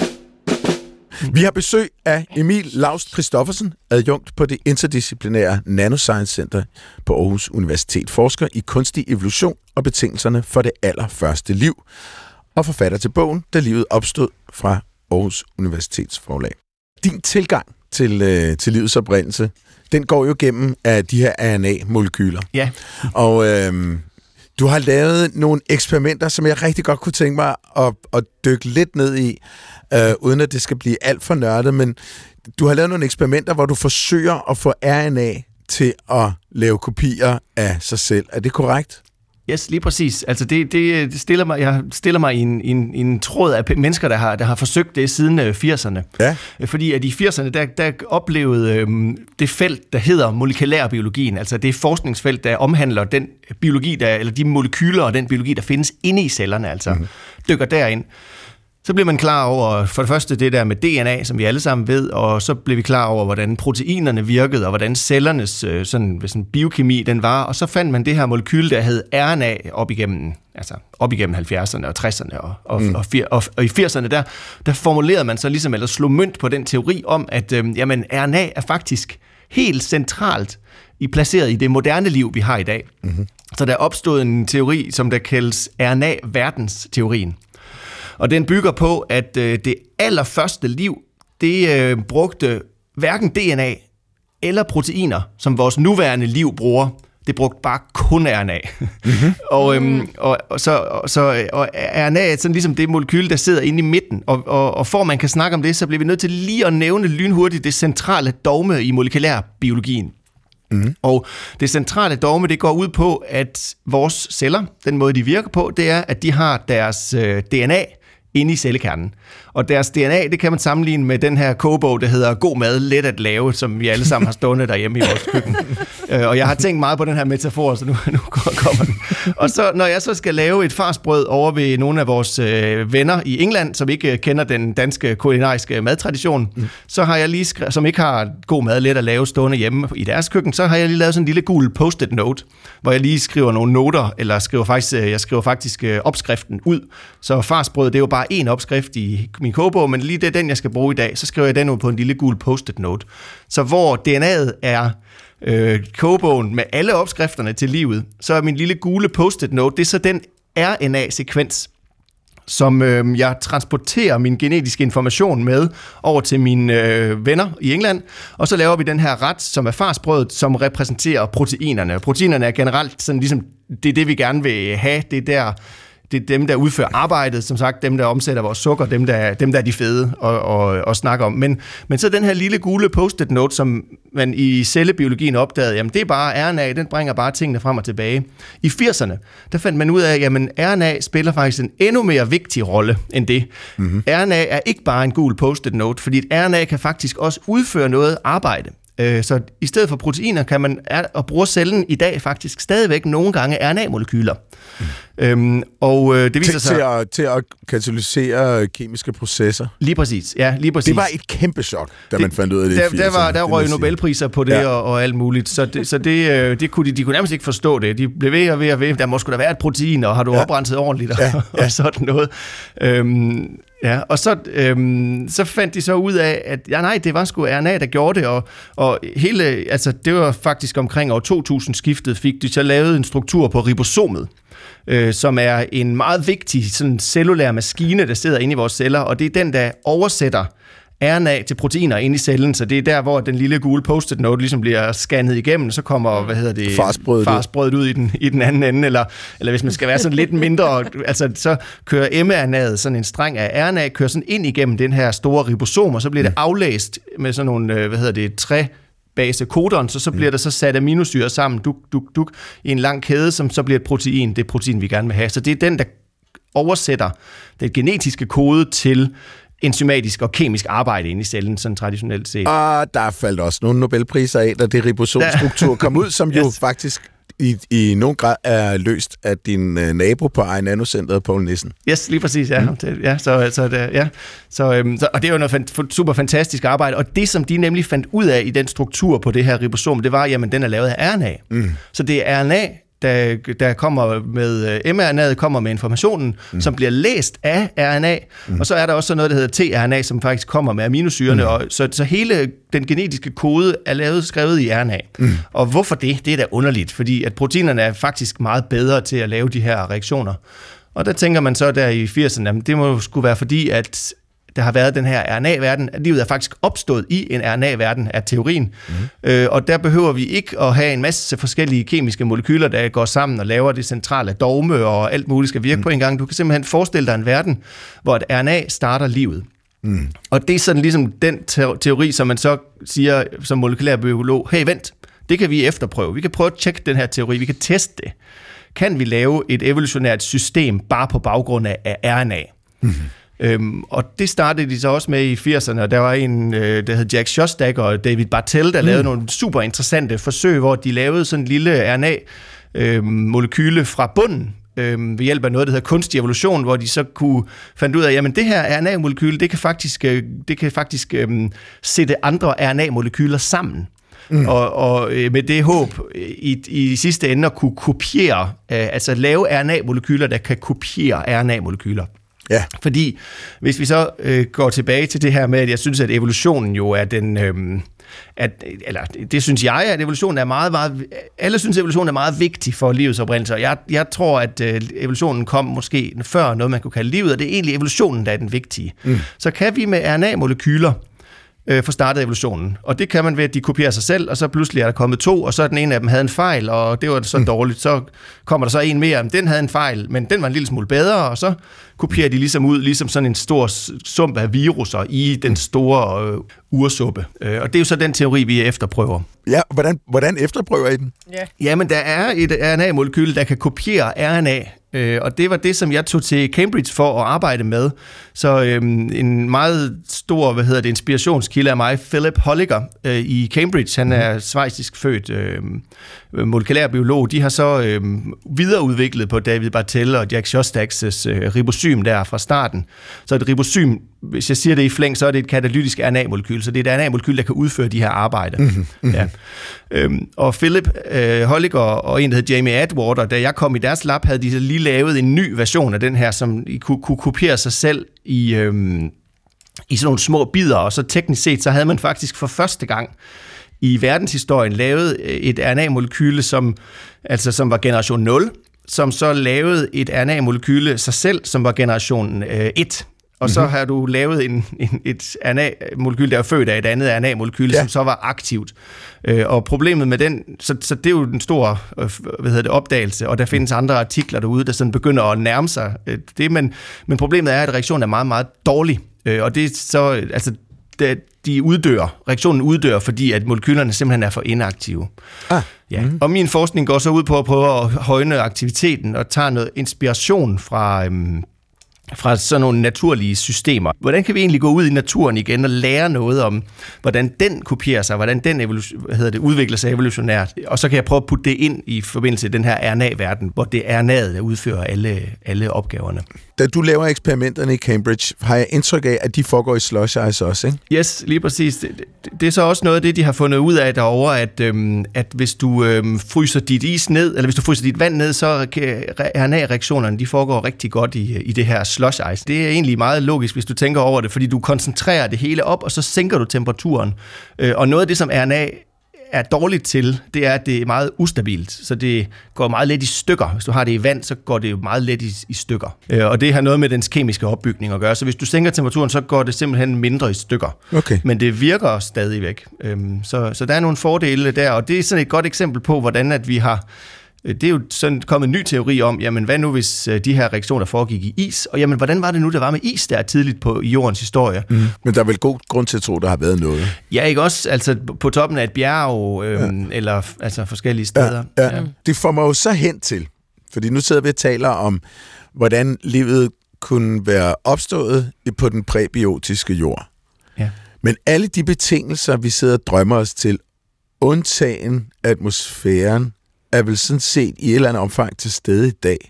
Vi har besøg af Emil Laust Christoffersen, adjunkt på det interdisciplinære Nanoscience Center på Aarhus Universitet, forsker i kunstig evolution og betingelserne for det allerførste liv, og forfatter til bogen, Da livet opstod, fra Aarhus Universitets forlag. Din tilgang til, øh, til livets oprindelse, den går jo gennem af de her R N A-molekyler. Ja. Og øh, du har lavet nogle eksperimenter, som jeg rigtig godt kunne tænke mig at, at dykke lidt ned i, øh, uden at det skal blive alt for nørdet, men du har lavet nogle eksperimenter, hvor du forsøger at få R N A til at lave kopier af sig selv. Er det korrekt? Yes, lige præcis. Altså det, det stiller mig, jeg stiller mig i en, en, en tråd af mennesker, der har, der har forsøgt det siden firserne. Ja. Fordi at i firserne, der, der oplevede øhm, det felt, der hedder molekylærbiologien, altså det forskningsfelt, der omhandler den biologi, der, eller de molekyler og den biologi, der findes inde i cellerne, altså mm-hmm. dykker derind. Så bliver man klar over, for det første det der med D N A, som vi alle sammen ved, og så bliver vi klar over, hvordan proteinerne virkede, og hvordan cellernes øh, sådan, sådan biokemi den var, og så fandt man det her molekyl, der hed R N A op igennem, altså op igennem halvfjerdserne og tresserne, og, og, mm. og, og, og i firserne der, der formulerede man så ligesom, eller slog mønt på den teori om, at øh, jamen, R N A er faktisk helt centralt i placeret i det moderne liv, vi har i dag. Mm-hmm. Så der opstod en teori, som der kaldes R N A-verdensteorien. Og den bygger på, at øh, det allerførste liv, det øh, brugte hverken D N A eller proteiner, som vores nuværende liv bruger. det brugte bare kun R N A. Mm-hmm. og, øhm, og, og, så, og, så, og R N A er sådan ligesom det molekyle, der sidder inde i midten. Og, og, og for man kan snakke om det, så bliver vi nødt til lige at nævne lynhurtigt det centrale dogme i molekylærbiologien. Mm. Og det centrale dogme, det går ud på, at vores celler, den måde de virker på, det er, at de har deres øh, D N A inde i cellekernen. Og deres D N A, det kan man sammenligne med den her kogebog, der hedder God mad, let at lave, som vi alle sammen har stående derhjemme i vores køkken. Og jeg har tænkt meget på den her metafor, så nu, nu kommer den. Og så, når jeg så skal lave et farsbrød over ved nogle af vores øh, venner i England, som ikke kender den danske kulinariske madtradition, mm. så har jeg lige skrevet, som ikke har god mad, let at lave stående hjemme i deres køkken, så har jeg lige lavet sådan en lille gul post-it note, hvor jeg lige skriver nogle noter, eller skriver faktisk, jeg skriver faktisk øh, opskriften ud. Så farsbrød, det er jo bare en opskrift i min kogebog, men lige det er den, jeg skal bruge i dag, så skriver jeg den ud på en lille gul post-it note. Så hvor D N A'et er øh, kogebogen med alle opskrifterne til livet, så er min lille gule post-it note, det er så den R N A-sekvens, som øh, jeg transporterer min genetiske information med over til mine øh, venner i England, og så laver vi den her ret, som er farsbrødet, som repræsenterer proteinerne. Proteinerne er generelt sådan ligesom, det er det, vi gerne vil have, det er der, det er dem, der udfører arbejdet, som sagt, dem, der omsætter vores sukker, dem, der, dem, der er de fede og, og, og snakker om. Men, men så den her lille gule post-it note, som man i cellebiologien opdagede, jamen det er bare R N A, den bringer bare tingene frem og tilbage. I firserne, der fandt man ud af, jamen R N A spiller faktisk en endnu mere vigtig rolle end det. Mm-hmm. R N A er ikke bare en gul post-it note, fordi R N A kan faktisk også udføre noget arbejde. Så i stedet for proteiner kan man og bruge cellen i dag faktisk stadigvæk nogle gange R N A-molekyler. Mm. Øhm, og det viser til, sig... Til at, til at katalysere kemiske processer. Lige præcis, ja, lige præcis. Det var et kæmpe chok, da det, man fandt ud af det der, i firserne. Der, var, der røg Nobelpriser på det, ja. og, og alt muligt, så, det, så det, det kunne de, de kunne nærmest ikke forstå det. De blev ved og ved og ved. Der må sgu da være et protein, og har du ja. oprenset ordentligt, og, ja. Ja. og sådan noget. Øhm, Ja, og så, øhm, så fandt de så ud af, at ja, nej, det var sgu R N A, der gjorde det, og, og hele, altså det var faktisk omkring år to tusind skiftet, fik de så lavet en struktur på ribosomet, øh, som er en meget vigtig sådan cellulær maskine, der sidder inde i vores celler, og det er den, der oversætter R N A til proteiner inde i cellen, så det er der, hvor den lille gule post-it note ligesom bliver scannet igennem, så kommer, hvad hedder det, farsbrødet, farsbrødet ud i den, i den anden ende, eller, eller hvis man skal være sådan lidt mindre, altså så kører mRNA'et, sådan en streng af R N A, kører sådan ind igennem den her store ribosom, og så bliver det aflæst med sådan nogle, hvad hedder det, tre base kodon, så så bliver der så sat aminosyre sammen, duk, duk, duk, i en lang kæde, som så bliver et protein, det protein, vi gerne vil have. Så det er den, der oversætter den genetiske kode til enzymatisk og kemisk arbejde inde i cellen, sådan traditionelt set. Og der faldt også nogle Nobelpriser af, da det ribosomstruktur kom ud, som jo yes. faktisk i, i nogen grad er løst af din uh, nabo på Egen Nanocentret, Poul Nissen. Yes, lige præcis, ja. Mm. Det, ja, så, så, det, ja. Så, øhm, så, og det er jo noget fan, super fantastisk arbejde, og det, som de nemlig fandt ud af i den struktur på det her ribosom, det var, jamen, den er lavet af R N A. Mm. Så det er R N A, Der, der kommer med mRNA'et kommer med informationen, mm. som bliver læst af R N A, mm. og så er der også noget, der hedder tRNA, som faktisk kommer med aminosyrene, mm. og så, så hele den genetiske kode er lavet skrevet i R N A. Mm. Og hvorfor det? Det er da underligt, fordi at proteinerne er faktisk meget bedre til at lave de her reaktioner. Og der tænker man så der i firserne, at det må sgu være fordi, at der har været den her R N A-verden, at livet er faktisk opstået i en R N A-verden af teorien. Mm. Øh, og der behøver vi ikke at have en masse forskellige kemiske molekyler, der går sammen og laver det centrale dogme, og alt muligt skal virke mm. på en gang. Du kan simpelthen forestille dig en verden, hvor et R N A starter livet. Mm. Og det er sådan ligesom den teori, som man så siger som molekylærbiolog, hey vent, det kan vi efterprøve. Vi kan prøve at tjekke den her teori, vi kan teste det. Kan vi lave et evolutionært system bare på baggrund af R N A? Mm. Øhm, og det startede de så også med i firserne, og der var en, øh, der hed Jack Szostak og David Bartel, der mm. lavede nogle super interessante forsøg, hvor de lavede sådan en lille R N A-molekyle øh, fra bunden, øh, ved hjælp af noget, der hedder kunstig evolution, hvor de så kunne fandt ud af, jamen det her R N A-molekyle, det kan faktisk, øh, det kan faktisk øh, sætte andre R N A-molekyler sammen. Mm. Og, og med det håb i, i sidste ende at kunne kopiere, øh, altså lave R N A-molekyler, der kan kopiere R N A-molekyler. Ja. Fordi hvis vi så øh, går tilbage til det her med, at jeg synes, at evolutionen jo er den... Øh, at, eller det synes jeg, at evolutionen er meget, meget... Alle synes, at evolutionen er meget vigtig for livets oprindelse, og jeg, jeg tror, at øh, evolutionen kom måske før noget, man kunne kalde livet, og det er egentlig evolutionen, der er den vigtige. Mm. Så kan vi med R N A-molekyler øh, få startet evolutionen. Og det kan man ved, at de kopierer sig selv, og så pludselig er der kommet to, og så den ene af dem havde en fejl, og det var så mm. dårligt. Så kommer der så en mere, den havde en fejl, men den var en lille smule bedre, og så kopierer de ligesom ud, ligesom sådan en stor sump af viruser i den store øh, ursuppe. Øh, og det er jo så den teori, vi efterprøver. Ja, hvordan, hvordan efterprøver I den? Yeah. Jamen, der er et R N A-molekyle, der kan kopiere R N A, øh, og det var det, som jeg tog til Cambridge for at arbejde med. Så øh, en meget stor, hvad hedder det, inspirationskilde af mig, Philip Holliger øh, i Cambridge, han er schweizisk født øh, molekylærbiolog, de har så øh, videreudviklet på David Bartel og Jack Szostak's øh, ribosym der fra starten. Så et ribosym, hvis jeg siger det i flæng, så er det et katalytisk R N A-molekyl, så det er et R N A-molekyl, der kan udføre de her arbejder. Mm-hmm. Ja. Øhm, og Philip øh, Holliger og en, der hed Jamie Atwater, da jeg kom i deres lab, havde de lige lavet en ny version af den her, som kunne, kunne kopiere sig selv i, øhm, i sådan nogle små bidder, og så teknisk set, så havde man faktisk for første gang i verdenshistorien lavet et R N A-molekyle, som, altså, som var generation nul, som så lavede et R N A-molekyle sig selv, som var generation øh, et. Og så har du lavet en, en, et R N A-molekyl, der er født af et andet R N A-molekyl, ja. som så var aktivt. Øh, og problemet med den, så, så det er jo den store øh, hvad hedder det, opdagelse, og der findes andre artikler derude, der sådan begynder at nærme sig øh, det, men, men problemet er, at reaktionen er meget, meget dårlig. Øh, og det er så, altså, det, de uddør, reaktionen uddør, fordi at molekylerne simpelthen er for inaktive. Ah. Ja. Mm-hmm. Og min forskning går så ud på at prøve at højne aktiviteten, og tager noget inspiration fra... Øhm, fra sådan nogle naturlige systemer. Hvordan kan vi egentlig gå ud i naturen igen og lære noget om, hvordan den kopierer sig, hvordan den evolu- hvad hedder det, udvikler sig evolutionært, og så kan jeg prøve at putte det ind i forbindelse med den her R N A-verden, hvor det er R N A'et, der udfører alle, alle opgaverne. Da du laver eksperimenterne i Cambridge, har jeg indtryk af, at de foregår i slush ice også, ikke? Yes, lige præcis. Det, det, det er så også noget af det, de har fundet ud af derovre, at, øhm, at hvis du øhm, fryser dit is ned, eller hvis du fryser dit vand ned, så kan R N A-reaktionerne, de foregår rigtig godt i, i det her slush ice. Det er egentlig meget logisk, hvis du tænker over det, fordi du koncentrerer det hele op, og så sænker du temperaturen. Øh, og noget af det, som R N A er dårligt til, det er, at det er meget ustabilt. Så det går meget let i stykker. Hvis du har det i vand, så går det jo meget let i, i stykker. Øh, og det har noget med dens kemiske opbygning at gøre. Så hvis du sænker temperaturen, så går det simpelthen mindre i stykker. Okay. Men det virker stadigvæk. Øh, så, så der er nogle fordele der, og det er sådan et godt eksempel på, hvordan at vi har... Det er jo sådan kommet en ny teori om, jamen hvad nu hvis de her reaktioner foregik i is, og jamen hvordan var det nu, der var med is der tidligt på i jordens historie? Mm. Men der er vel god grund til at tro, der har været noget? Ja, ikke også? Altså på toppen af et bjerg, øhm, ja. eller altså forskellige steder. Ja, ja. Ja. Det får mig jo så hen til, fordi nu sidder vi og taler om, hvordan livet kunne være opstået på den præbiotiske jord. Ja. Men alle de betingelser, vi sidder og drømmer os til, undtagen atmosfæren, er vel sådan set i et eller andet omfang til stede i dag.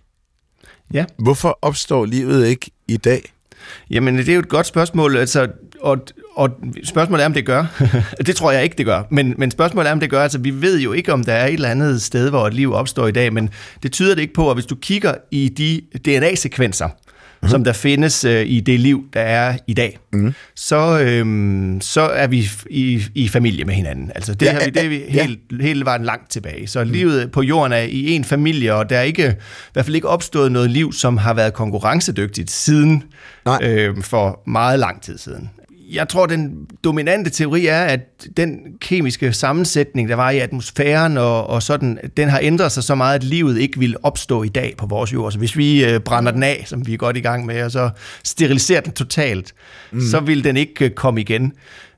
Ja. Hvorfor opstår livet ikke i dag? Jamen, det er jo et godt spørgsmål, altså, og, og spørgsmålet er, om det gør. Det tror jeg ikke, det gør. Men, men spørgsmålet er, om det gør. Altså, vi ved jo ikke, om der er et eller andet sted, hvor et liv opstår i dag, men det tyder det ikke på, at hvis du kigger i de D N A-sekvenser, mm-hmm. som der findes øh, i det liv, der er i dag, mm-hmm. så, øhm, så er vi i, i familie med hinanden. Altså, det, ja, har vi, det er vi ja. helt, helt vejen langt tilbage. Så mm. livet på jorden er i en familie, og der er ikke, i hvert fald ikke opstået noget liv, som har været konkurrencedygtigt siden øh, for meget lang tid siden. Jeg tror, den dominante teori er, at den kemiske sammensætning, der var i atmosfæren og, og sådan, den har ændret sig så meget, at livet ikke vil opstå i dag på vores jord. Så hvis vi øh, brænder den af, som vi er godt i gang med, og så steriliserer den totalt, mm. så vil den ikke komme igen.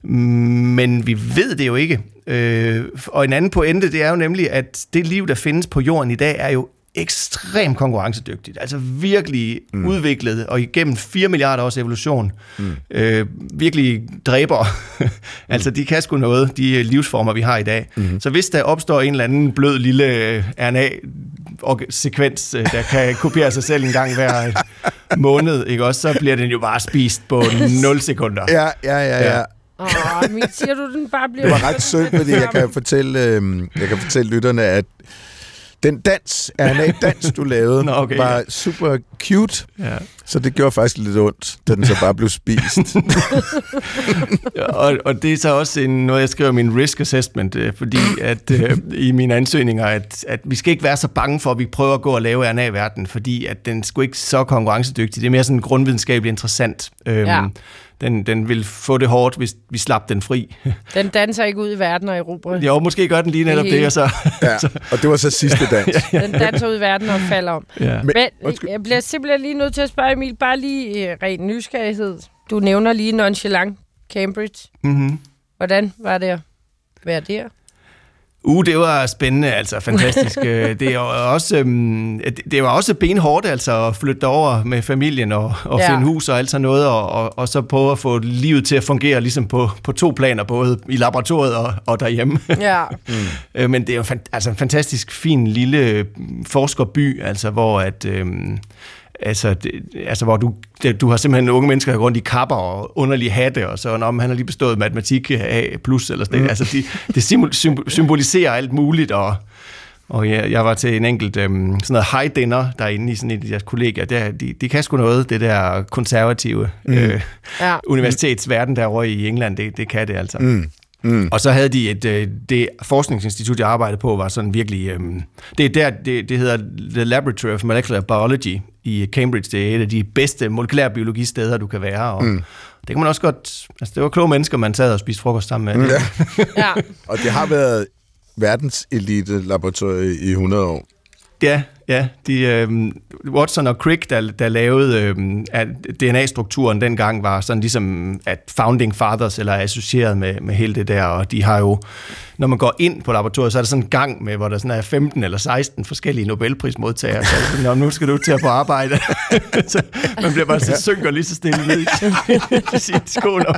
Men vi ved det jo ikke. Øh, og en anden pointe, det er jo nemlig, at det liv, der findes på jorden i dag, er jo ekstremt konkurrencedygtigt, altså virkelig mm. udviklet, og igennem fire milliarder års evolution, mm. øh, virkelig dræber. Altså, de kan sgu noget, de livsformer, vi har i dag. Mm. Så hvis der opstår en eller anden blød lille R N A-sekvens, der kan kopiere sig selv en gang hver måned, ikke også, så bliver den jo bare spist på nul sekunder. Ja, ja, ja, ja. Åh, men siger du, den bare bliver... Det var ret synd, fordi jeg kan fortælle, øh, jeg kan fortælle lytterne, at den dans, R N A-dans, du lavede, Nå, okay, var ja. super cute, ja. Så det gjorde faktisk lidt ondt, da den så bare blev spist. og, og det er så også en, noget, jeg skriver i min risk assessment, fordi at øh, i mine ansøgninger, at, at vi skal ikke være så bange for, at vi prøver at gå og lave R N A-verden, fordi at den sgu ikke så konkurrencedygtig. Det er mere sådan grundvidenskabeligt interessant. Øhm, ja. Den, den vil få det hårdt, hvis vi slap den fri. Den danser ikke ud i verden og Europa. Jo, måske gør den lige netop det. det og så. Ja, og det var så sidste dans. Den danser ud i verden og falder om. Ja. Men jeg bliver simpelthen lige nødt til at spørge Emil, bare lige uh, ren nysgerrighed. Du nævner lige nonchalant Cambridge. Mm-hmm. Hvordan var det at være der? Uh, det var spændende, altså fantastisk. det, er også, øhm, det var også benhårdt, altså at flytte over med familien og, og ja. finde hus og alt sådan noget, og, og, og så prøve at få livet til at fungere ligesom på, på to planer, både i laboratoriet og, og derhjemme. Ja. mm. Men det er jo fan, altså en fantastisk fin lille forskerby, altså hvor at... Øhm, Altså, det, altså hvor du, det, du har simpelthen unge mennesker, der går rundt i kapper og underlige hatte, og så når man har lige bestået matematik A plus, eller sådan mm. Altså, de, det symboliserer alt muligt, og, og jeg, jeg var til en enkelt øhm, sådan noget high dinner derinde i sådan et af deres kollegaer. Der, de, de kan sgu noget, det der konservative mm. øh, ja. universitetsverden derovre i England, det, det kan det altså. Mm. Mm. Og så havde de et, det forskningsinstitut, jeg arbejdede på, var sådan virkelig, øhm, det er der, det, det hedder The Laboratory of Molecular Biology i Cambridge. Det er et af de bedste molekylær biologisteder, du kan være, og mm. det kan man også godt, altså det var kloge mennesker, man sad og spiste frokost sammen med. Ja. Ja. Og det har været verdens elite laboratorie i hundrede år. Ja, ja. De, øh, Watson og Crick, der, der lavede øh, at D N A-strukturen dengang, var sådan ligesom, at founding fathers, eller associeret med, med hele det der, og de har jo, når man går ind på laboratoriet, så er der sådan en gang med, hvor der sådan er femten eller seksten forskellige Nobelprismodtagere, så sådan, Nå, nu skal du til at på arbejde. Så man bliver bare så synker lige så stille ned i sine skoler.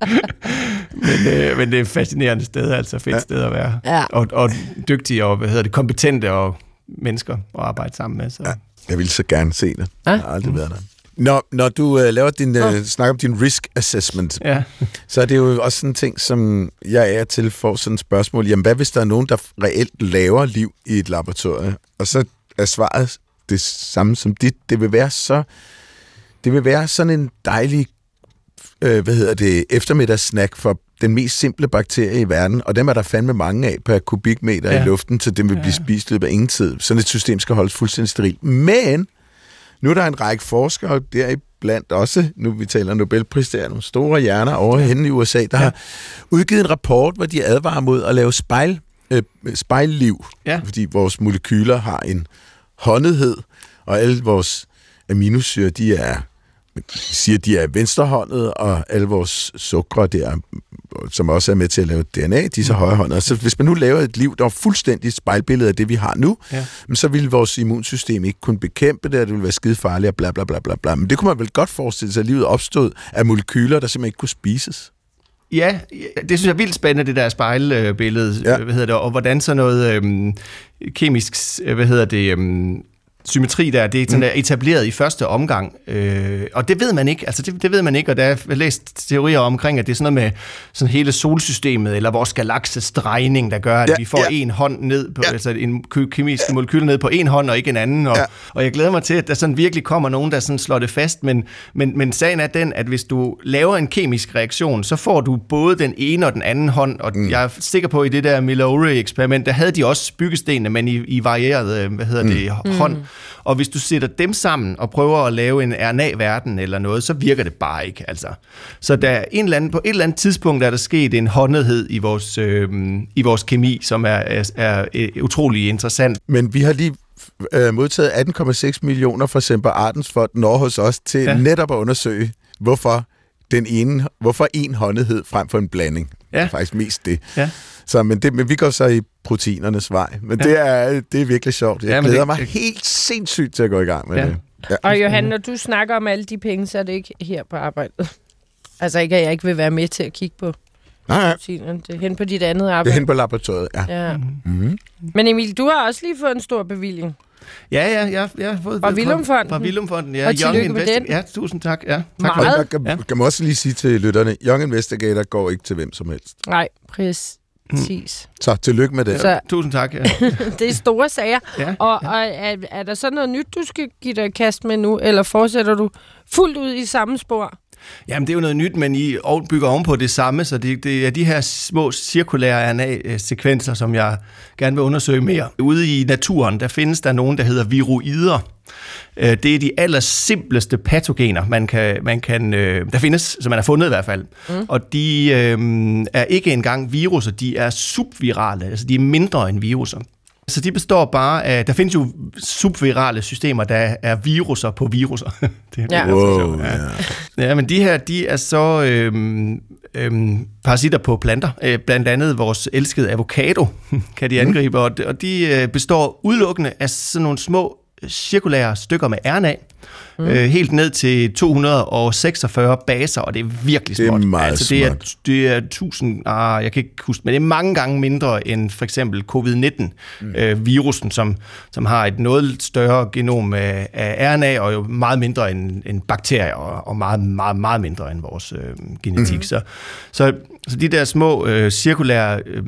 men, øh, men det er et fascinerende sted, altså fedt ja. sted at være. Ja. Og, og dygtige og, hvad hedder det, kompetente og mennesker at arbejde sammen med. Så. Ja, jeg vil så gerne se det. Ja? Jeg har aldrig været der. Når, når du uh, laver din, uh, snakker om din risk assessment, ja. så er det jo også sådan en ting, som jeg er til for sådan et spørgsmål. Jamen, hvad hvis der er nogen, der reelt laver liv i et laboratorium? Og så er svaret det samme som dit. Det vil være så, det vil være sådan en dejlig, øh, hvad hedder det, eftermiddagssnack for den mest simple bakterie i verden, og dem er der fandme mange af per kubikmeter ja. i luften, så dem vil blive ja. spist løbet af ingen tid. Sådan et system skal holdes fuldstændig sterilt. Men nu er der en række forskere, deriblandt også, nu vi taler Nobelpris, der er nogle store hjerner over henne i U S A, der ja. har udgivet en rapport, hvor de advarer mod at lave spejl, øh, spejlliv, ja. fordi vores molekyler har en håndethed, og alle vores aminosyre, de er siger, de er venstrehåndede, og alle vores sukker der, som også er med til at lave D N A, de er så højrehåndede. Så hvis man nu laver et liv, der er fuldstændig spejlbillede af det, vi har nu, ja. så vil vores immunsystem ikke kunne bekæmpe det, og det vil være skide farligt, og bla bla bla bla bla. Men det kunne man vel godt forestille sig, at livet opstod af molekyler, der simpelthen ikke kunne spises. Ja, det synes jeg er vildt spændende, det der spejlbillede, ja. hvad hedder det, og hvordan så noget øhm, kemisk, hvad hedder det, øhm, symmetri der, det er sådan der etableret i første omgang, øh, og det ved man ikke, altså det, det ved man ikke, og der er læst teorier omkring, at det er sådan noget med sådan hele solsystemet, eller vores galakses drejning, der gør, at ja, vi får ja. en hånd ned, på, ja. altså en kemisk ja. molekyl ned på en hånd, og ikke en anden, og, ja. og jeg glæder mig til, at der sådan virkelig kommer nogen, der sådan slår det fast, men, men, men sagen er den, at hvis du laver en kemisk reaktion, så får du både den ene og den anden hånd, og mm. jeg er sikker på, i det der Miller-Urey-eksperiment, der havde de også byggestenene, men i, i varieret, hvad hedder det, mm. hånd. Og hvis du sætter dem sammen og prøver at lave en R N A-verden eller noget, så virker det bare ikke. Altså. Så der en eller anden, på et eller andet tidspunkt er der sket en håndethed i vores, øh, i vores kemi, som er, er, er utrolig interessant. Men vi har lige øh, modtaget atten komma seks millioner fra Semper Artensfonden over hos os til ja. netop at undersøge, hvorfor den ene, hvorfor en håndethed frem for en blanding. Ja. Det er faktisk mest det. Ja. Så, men, det, men vi går så i proteinernes vej. Men ja. det, er, det er virkelig sjovt. Jeg ja, glæder det, mig helt sindssygt til at gå i gang med ja. det. Ja. Og Johan, når du snakker om alle de penge, så er det ikke her på arbejdet. Altså ikke, at jeg ikke vil være med til at kigge på nej, proteinerne. Det er hen på dit andet arbejde. Det er hen på laboratoriet, ja. ja. Mm-hmm. Men Emil, du har også lige fået en stor bevilling. Ja, ja, jeg, jeg har fået... Fra Willumfonden. Fra Willumfonden, ja. Og tillykke med den. Ja, tusind tak. Ja, tak. Meget. Jeg kan, ja. kan man også lige sige til lytterne, Young Investigator går ikke til hvem som helst. Nej, præcis. Præcis. Så tillykke med det. Så, tusind tak. Ja. Det er store sager. Ja, og ja. og er, er der så noget nyt, du skal give dig kast med nu, eller fortsætter du fuldt ud i samme spor? Jamen, det er jo noget nyt, men I bygger ovenpå det samme, så det, det er de her små cirkulære R N A-sekvenser, som jeg gerne vil undersøge mere. Ude i naturen, der findes der nogen, der hedder viroider. Det er de allersimpleste patogener, man kan, man kan, der findes, som man har fundet i hvert fald. Mm. Og de øh, er ikke engang viruser, de er subvirale, altså de er mindre end viruser. Så de består bare af, der findes jo subvirale systemer, der er viruser på viruser. det er ja. Wow, ja. ja, men de her, de er så øhm, øhm, parasitter på planter. Øh, blandt andet vores elskede avocado kan de angribe, mm. og, og de øh, består udelukkende af sådan nogle små cirkulære stykker med R N A. Mm. Øh, helt ned til to hundrede og seksogfyrre baser, og det er virkelig småt. Det er meget altså, det er, det er tusind, ah, jeg kan ikke huske, men det er mange gange mindre end for eksempel covid nitten mm. øh, virusen, som, som har et noget større genom af, af R N A, og jo meget mindre end, end bakterier, og, og meget, meget, meget mindre end vores øh, genetik. Mm. Så, så, så de der små øh, cirkulære øh,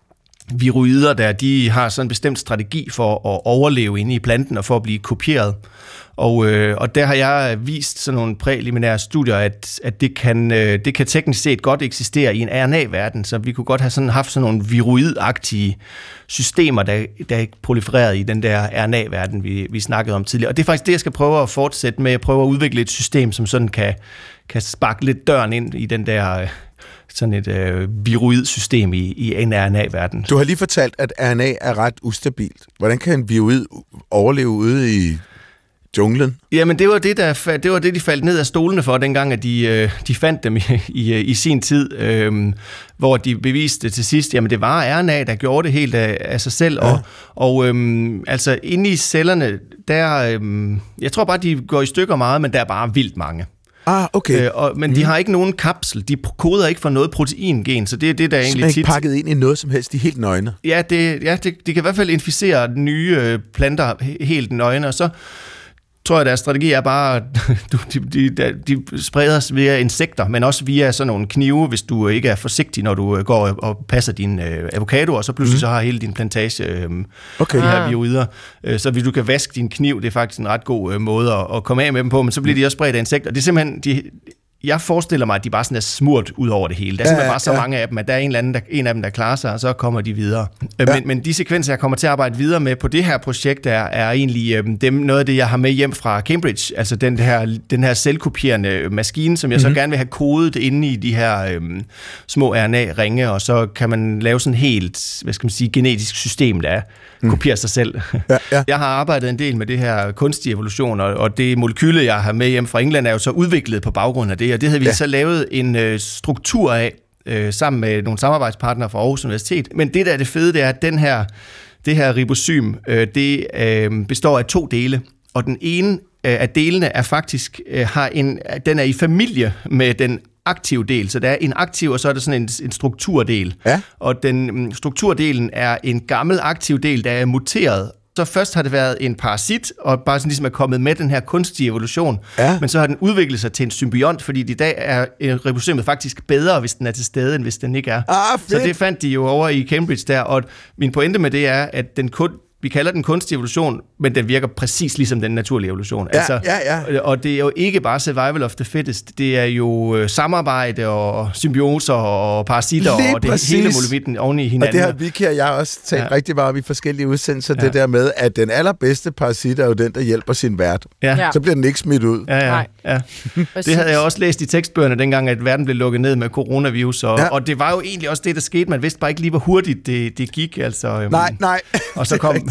viroider der, de har sådan en bestemt strategi for at overleve inde i planten og for at blive kopieret. Og, øh, og der har jeg vist sådan nogle præliminære studier, at, at det, kan, øh, det kan teknisk set godt eksistere i en R N A-verden, så vi kunne godt have sådan haft sådan nogle viroidagtige systemer, der, der er prolifereret i den der R N A-verden, vi, vi snakkede om tidligere. Og det er faktisk det, jeg skal prøve at fortsætte med. Jeg prøver at udvikle et system, som sådan kan, kan sparke lidt døren ind i den der... Øh, sådan et øh, viroid-system i, i en R N A-verden. Du har lige fortalt, at R N A er ret ustabilt. Hvordan kan en viroid overleve ude i junglen? Jamen, det var det, der, det var det, de faldt ned af stolene for, dengang, at de, øh, de fandt dem i, i, i sin tid, øh, hvor de beviste til sidst, jamen, det var R N A, der gjorde det helt af, af sig selv. Ja. Og, og øh, altså, inde i cellerne, der, øh, jeg tror bare, de går i stykker meget, men der er bare vildt mange. Ah, okay. Øh, og, men mm. de har ikke nogen kapsel. De koder ikke for noget proteingen, så det er det, der er egentlig tit... ikke pakket ind i noget som helst. De er helt nøgne. Ja, det, ja det, de kan i hvert fald inficere nye øh, planter helt nøgne, og så tror jeg, deres strategi er bare, de, de, de, de spredes via insekter, men også via sådan nogle knive, hvis du ikke er forsigtig, når du går og passer din øh, avocado, og så pludselig mm. så har hele din plantage øh, okay. de her viroider. Øh, så hvis du kan vaske din kniv, det er faktisk en ret god øh, måde at, at komme af med dem på, men så bliver de også spredt af insekter. Det er simpelthen... De, jeg forestiller mig, at de bare sådan er smurt ud over det hele. Der er simpelthen ja, bare så ja. mange af dem, at der er en, eller anden, der, en af dem, der klarer sig, og så kommer de videre. Ja. Men, men de sekvenser, jeg kommer til at arbejde videre med på det her projekt, er, er egentlig øh, dem, noget af det, jeg har med hjem fra Cambridge. Altså den her, den her selvkopierende maskine, som jeg mm-hmm. så gerne vil have kodet inde i de her øh, små R N A-ringe, og så kan man lave sådan et helt, hvad skal man sige, genetisk system, der mm. kopierer sig selv. Ja, ja. Jeg har arbejdet en del med det her kunstig evolution, og, og det molekyle, jeg har med hjem fra England, er jo så udviklet på baggrund af det, og det havde vi ja. så lavet en øh, struktur af, øh, sammen med nogle samarbejdspartnere fra Aarhus Universitet. Men det, der er det fede, det er, at den her, det her ribosym, øh, det øh, består af to dele, og den ene øh, af delene er faktisk, øh, har en, den er i familie med den aktive del, så der er en aktiv, og så er der sådan en, en strukturdel. Ja. Og den strukturdelen er en gammel aktiv del, der er muteret. Så først har det været en parasit, og bare sådan ligesom er kommet med den her kunstige evolution, ja. men så har den udviklet sig til en symbiont, fordi i dag er ribosomet faktisk bedre, hvis den er til stede, end hvis den ikke er. Ah, så det fandt de jo over i Cambridge der, og min pointe med det er, at den kun vi kalder den kunstig evolution, men den virker præcis ligesom den naturlige evolution. Ja, altså, ja, ja. Og det er jo ikke bare survival of the fittest, det er jo samarbejde og symbioser og parasitter lige og det præcis. hele molevitten oven i hinanden. Og det har Vicky og jeg også talt ja. rigtig meget om i forskellige udsendelser, ja. det der med, at den allerbedste parasit er jo den, der hjælper sin vært. Ja. Så bliver den ikke smidt ud. Ja, ja, ja. Det havde jeg også læst i tekstbøgerne, dengang at verden blev lukket ned med coronavirus, og, ja. og det var jo egentlig også det, der skete. Man vidste bare ikke lige, hvor hurtigt det, det gik. Altså, nej, nej. Og så kom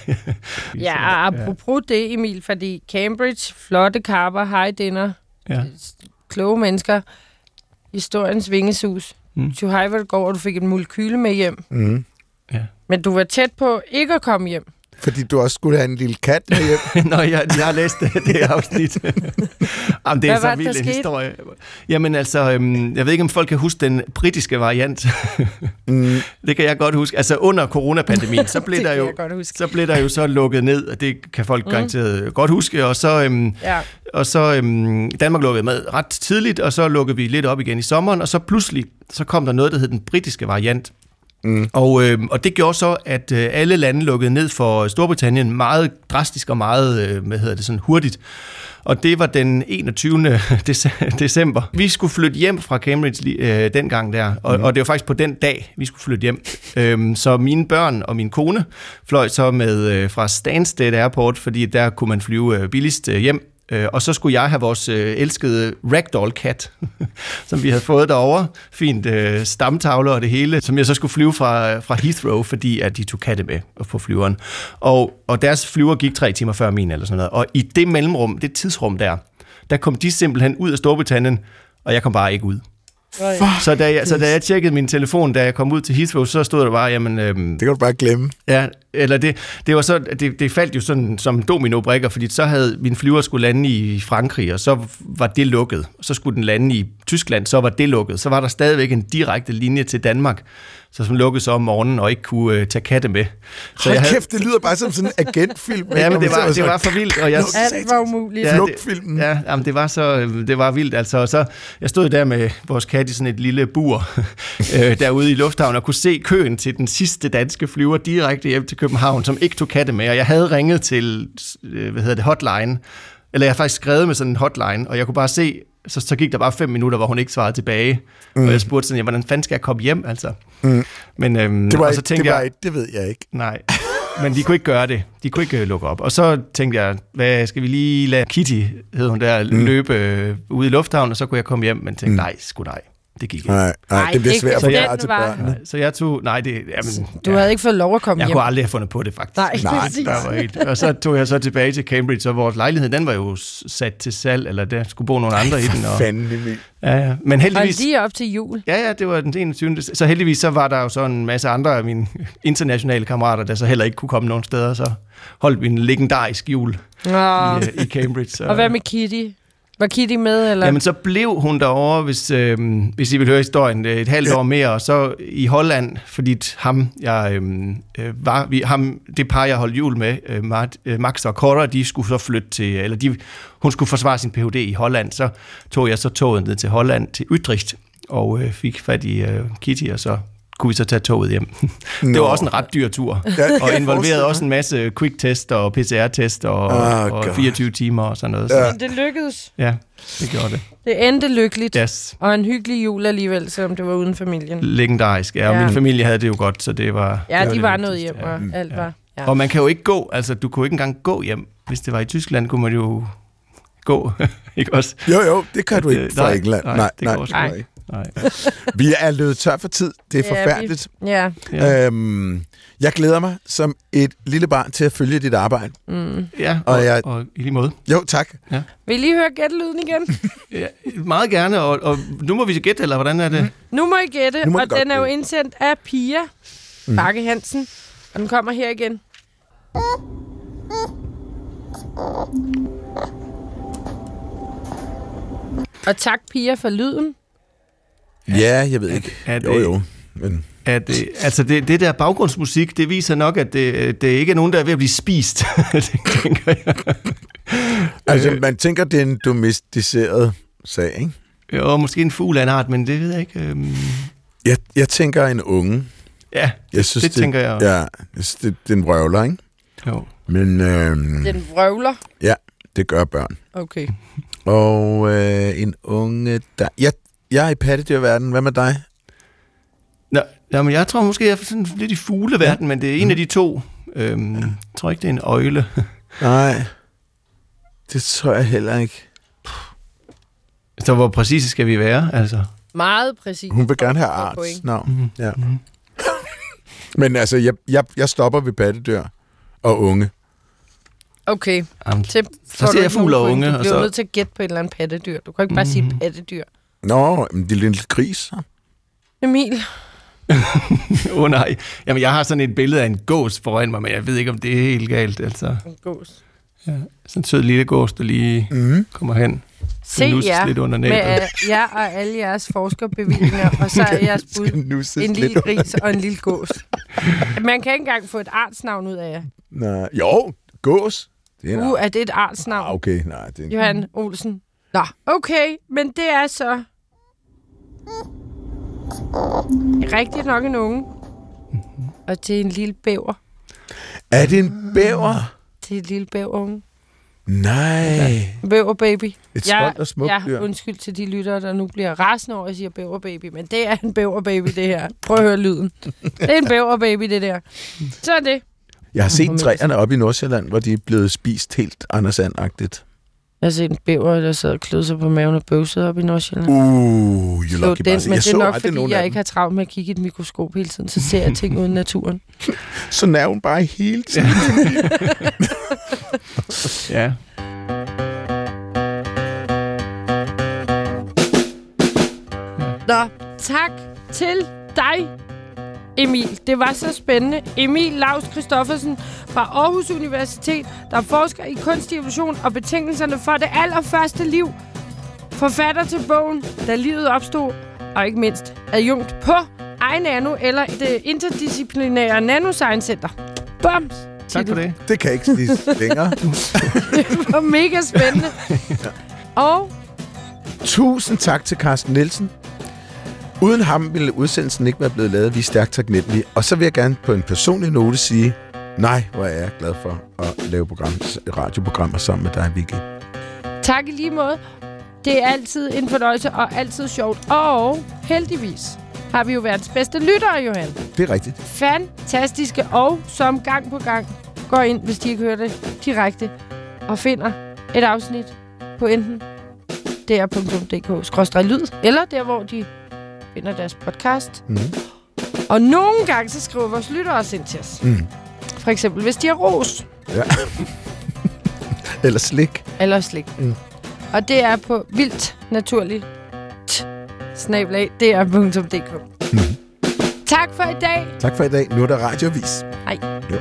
ja, apropos det, Emil, fordi Cambridge, flotte kapper, high dinner, ja. kloge mennesker, historiens vingesus. Mm. Tjuhaj, går, og du fik en molekyle med hjem. Mm. Ja. Men du var tæt på ikke at komme hjem. Fordi du også skulle have en lille kat med hjem. Nå, jeg, jeg har læst det, det afsnit. Jamen, det er så vild en historie. Jamen altså, øhm, jeg ved ikke, om folk kan huske den britiske variant. mm. Det kan jeg godt huske. Altså under coronapandemien, så blev, der jo, så blev der jo så lukket ned, og det kan folk mm. garanteret godt huske. Og så, øhm, ja. og så øhm, Danmark lukkede med ret tidligt, og så lukkede vi lidt op igen i sommeren, og så pludselig så kom der noget, der hed den britiske variant. Mm. Og, øh, og det gjorde så, at øh, alle lande lukkede ned for Storbritannien meget drastisk og meget, øh, hvad hedder det, sådan hurtigt. Og det var den enogtyvende december. Vi skulle flytte hjem fra Cambridge øh, dengang der, og, mm. og det var faktisk på den dag, vi skulle flytte hjem. Øhm, så mine børn og min kone fløj så med øh, fra Stansted Airport, fordi der kunne man flyve øh, billigst øh, hjem. Øh, og så skulle jeg have vores øh, elskede ragdoll-kat, som vi havde fået derovre. Fint øh, stamtavler og det hele, som jeg så skulle flyve fra, fra Heathrow, fordi at de tog katte med på flyveren. Og, og deres flyver gik tre timer før min, eller sådan noget. Og i det mellemrum, det tidsrum der, der kom de simpelthen ud af Storbritannien, og jeg kom bare ikke ud. Så da, jeg, så da jeg tjekkede min telefon, da jeg kom ud til Heathrow, så stod der bare, jamen... Øhm, det kan du bare glemme. Ja, eller det, det var så, det, det faldt jo sådan som dominobrikker, fordi så havde min flyver skulle lande i Frankrig, og så var det lukket. Så skulle den lande i Tyskland, så var det lukket. Så var der stadigvæk en direkte linje til Danmark, så som lukkede så om morgenen og ikke kunne øh, tage katte med. Så Hold jeg havde... kæft, det lyder bare som sådan en agentfilm. Ja, men det var, det var for vildt. Og jeg... Alt var umuligt. Ja, Flugtfilmen. Ja, jamen, det var så det var vildt. Altså, så jeg stod der med vores kat i sådan et lille bur øh, derude i lufthavnen og kunne se køen til den sidste danske flyver direkte hjem til København, som ikke tog katte med. Og jeg havde ringet til, øh, hvad hedder det, hotline, eller jeg har faktisk skrevet med sådan en hotline, og jeg kunne bare se, så, så gik der bare fem minutter, hvor hun ikke svarede tilbage. Mm. Og jeg spurgte sådan, ja, hvordan fanden skal jeg komme hjem, altså? Mm. Men, øhm, det var, og så ikke, tænkte det, var jeg, ikke, det ved jeg ikke. Nej, men de kunne ikke gøre det. De kunne ikke lukke op. Og så tænkte jeg, hvad skal vi lige lade Kitty, hed hun der, mm. løbe øh, ude i lufthavnen, og så kunne jeg komme hjem, men tænkte, mm. nej, sgu nej. Det gik ikke. Nej, nej, det bliver svært at forklare til børnene. Så jeg tog, nej, det... Jamen, du ja, havde ikke fået lov at komme jeg hjem. Jeg kunne aldrig have fundet på det, faktisk. Nej, nej. Der var helt, og så tog jeg så tilbage til Cambridge, og vores lejlighed, den var jo sat til salg, eller der skulle bo nogle andre Ej, i den. Og, fanden, ja, ja. Men heldigvis... Og lige op til jul. Ja, ja, det var den enogtyvende Så heldigvis så var der jo så en masse andre af mine internationale kammerater, der så heller ikke kunne komme nogen steder, så holdt vi en legendarisk jul i, i Cambridge. Så. Og hvad med Kitty? Var Kitty med, eller? Jamen, så blev hun derovre, hvis, øh, hvis I vil høre historien, et halvt ja. år mere, og så i Holland, fordi ham, jeg øh, var, vi, ham, det par, jeg holdt jul med, øh, Max og Cora, de skulle så flytte til, eller de, hun skulle forsvare sin P H D i Holland, så tog jeg så toget ned til Holland, til Utrecht, og øh, fik fat i øh, Kitty, og så kunne vi så tage toget hjem. No. Det var også en ret dyr tur, ja, og involverede også en masse quick-test og P C R-test og, oh, og fireogtyve timer og sådan noget. Ja. Men det lykkedes. Ja, det gjorde det. Det endte lykkeligt, yes. Og en hyggelig jul alligevel, selvom det var uden familien. Legendarisk, ja, og ja. Min familie havde det jo godt, så det var... Ja, det de var, var det noget hjem, og ja. alt var... Ja. Og man kan jo ikke gå, altså du kunne ikke engang gå hjem. Hvis det var i Tyskland, kunne man jo gå, ikke også? Jo, jo, det kan du ikke fra England. Nej, nej, det nej, går nej. ikke. Nej. Vi er løbet tør for tid. Det er ja, forfærdeligt. Vi, ja. Øhm, jeg glæder mig som et lille barn til at følge dit arbejde. Mm. Ja, og, og, jeg, og i lige måde. Jo, tak. Ja. Vil I lige høre gættelyden igen? Ja, meget gerne, og, og nu må vi gætte, eller hvordan er det? Mm. Nu må I gætte, må og den er jo indsendt af Pia mm. Bakke Hansen, og den kommer her igen. Og tak, Pia, for lyden. Ja, jeg ved ikke. Er det, jo, jo. Men... Er det, altså det, det der baggrundsmusik, det viser nok, at det, det ikke er nogen, der er ved at blive spist. Det tænker jeg. Altså, man tænker, det er en domesticeret sag, ikke? Jo, måske en fugl af en art, men det ved jeg ikke. Um... Jeg, jeg tænker en unge. Ja, jeg synes, det, det tænker jeg også. Ja, jeg synes, det, det er en vrøvler, ikke? Jo. Men, øhm, den vrøvler? Ja, det gør børn. Okay. Og øh, en unge, der... Jeg, jeg er i pattedyrverden. Hvad med dig? Nå, jamen, jeg tror måske, jeg er sådan lidt i fugleverden, ja. Men det er en mm. af de to. Øhm, jeg tror ikke, det er en øgle. Nej, det tror jeg heller ikke. Så hvor præcise skal vi være, altså? Meget præcis. Hun vil gerne have arts navn. Mm-hmm. Ja. Mm-hmm. Men altså, jeg, jeg, jeg stopper ved pattedyr og unge. Okay. Jamen, så ser jeg fugl og unge. Du bliver så... nødt til at gætte på et eller andet pattedyr. Du kan ikke bare mm-hmm. sige pattedyr. Nå, men det er en lille gris, så. Emil. Åh oh, nej. Jamen, jeg har sådan et billede af en gås foran mig, men jeg ved ikke, om det er helt galt. Altså. En gås. Ja, sådan en sød lille gås, der lige mm. kommer hen. Se jer lidt under med uh, jer og alle jeres forskerbevillinger, og så er jeres bud en lille gris og en lille gås. Man kan ikke engang få et artsnavn ud af jer. Nej. Jo, gås. Det er, uh, er det et artsnavn? Ah, okay, nej. Det er... Johan Olsen. Nå, okay, men det er så... rigtigt nok en unge. Og til en lille bæver. Er det en bæver? Til en lille bæverunge. Nej. Bæver baby. Et Jeg, stolt og smukt ja, dyr. undskyld til de lyttere, der nu bliver rasende over, at jeg siger bæver baby, men det er en bæver baby, det her. Prøv at høre lyden. Det er en bæver baby, det der. Så er det. Jeg har set træerne oppe i Nordsjælland, hvor de er blevet spist helt Anders And-agtigt. Jeg har set en bæver, der sad og klød sig på maven og bøvsede op i Nordsjælland. Uh, you lucky den, bastard. men Jeg det er så nok, aldrig nogen fordi af jeg dem. ikke har travlt med at kigge i et mikroskop hele tiden, så ser jeg ting uden naturen. Så nerven bare hele tiden. Ja. Nå, tak til dig, Emil. Det var så spændende. Emil Laus Christoffersen fra Aarhus Universitet, der forsker i kunstig evolution og betingelserne for det allerførste liv. Forfatter til bogen, Da livet opstod, og ikke mindst adjunkt på iNano eller det interdisciplinære Nanoscience Center. Bums! Tak for det. Det kan ikke siges længere. Det var mega spændende. Og Tusind tak til Carsten Nielsen. Uden ham ville udsendelsen ikke være blevet lavet. Vi er stærkt taknemmelige. Og så vil jeg gerne på en personlig note sige, nej, hvor er jeg glad for at lave program, radioprogrammer sammen med dig, Vicky. tak i lige måde. Det er altid en fornøjelse og altid sjovt. Og heldigvis har vi jo verdens bedste lyttere, Johan. Det er rigtigt. Fantastiske, og som gang på gang går ind, hvis de ikke hører det direkte, og finder et afsnit på enten d r punktum d k skråstreg lyd, eller der, hvor de finder deres podcast. Mm. Og nogle gange, så skriver vores lyttere også ind til os. Mm. For eksempel, hvis de har ros. Ja. Eller slik. Eller slik. Mm. Og det er på vildt naturligt snabel-a d r punktum d k. Mm. Tak for i dag. Tak for i dag. Nu er der radiovis. Hej. Ja.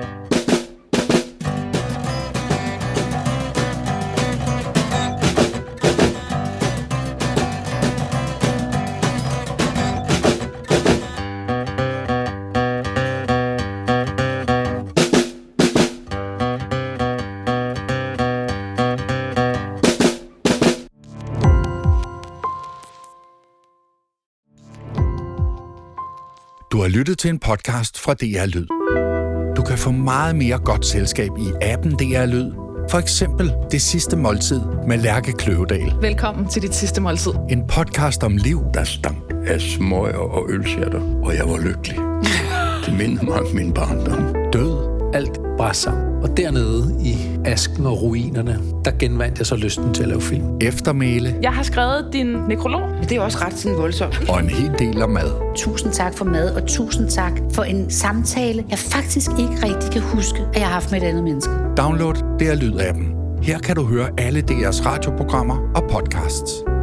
Du har lyttet til en podcast fra D R Lyd. Du kan få meget mere godt selskab i appen D R Lyd. For eksempel Det sidste måltid med Lærke Kløvedal. Velkommen til Dit sidste måltid. En podcast om liv. Der stank af smøger og ølsjatter, og jeg var lykkelig. Det mindede mig om min barndom. Død. Alt bare sammen. Og dernede i asken og ruinerne, der genvandt jeg så lysten til at lave film. Eftermæle Jeg har skrevet din nekrolog. Det er også ret sådan voldsomt. og en hel del om mad. Tusind tak for mad, og tusind tak for en samtale, jeg faktisk ikke rigtig kan huske, at jeg har haft med et andet menneske. Download D R Lyd-appen. Her kan du høre alle D R's radioprogrammer og podcasts.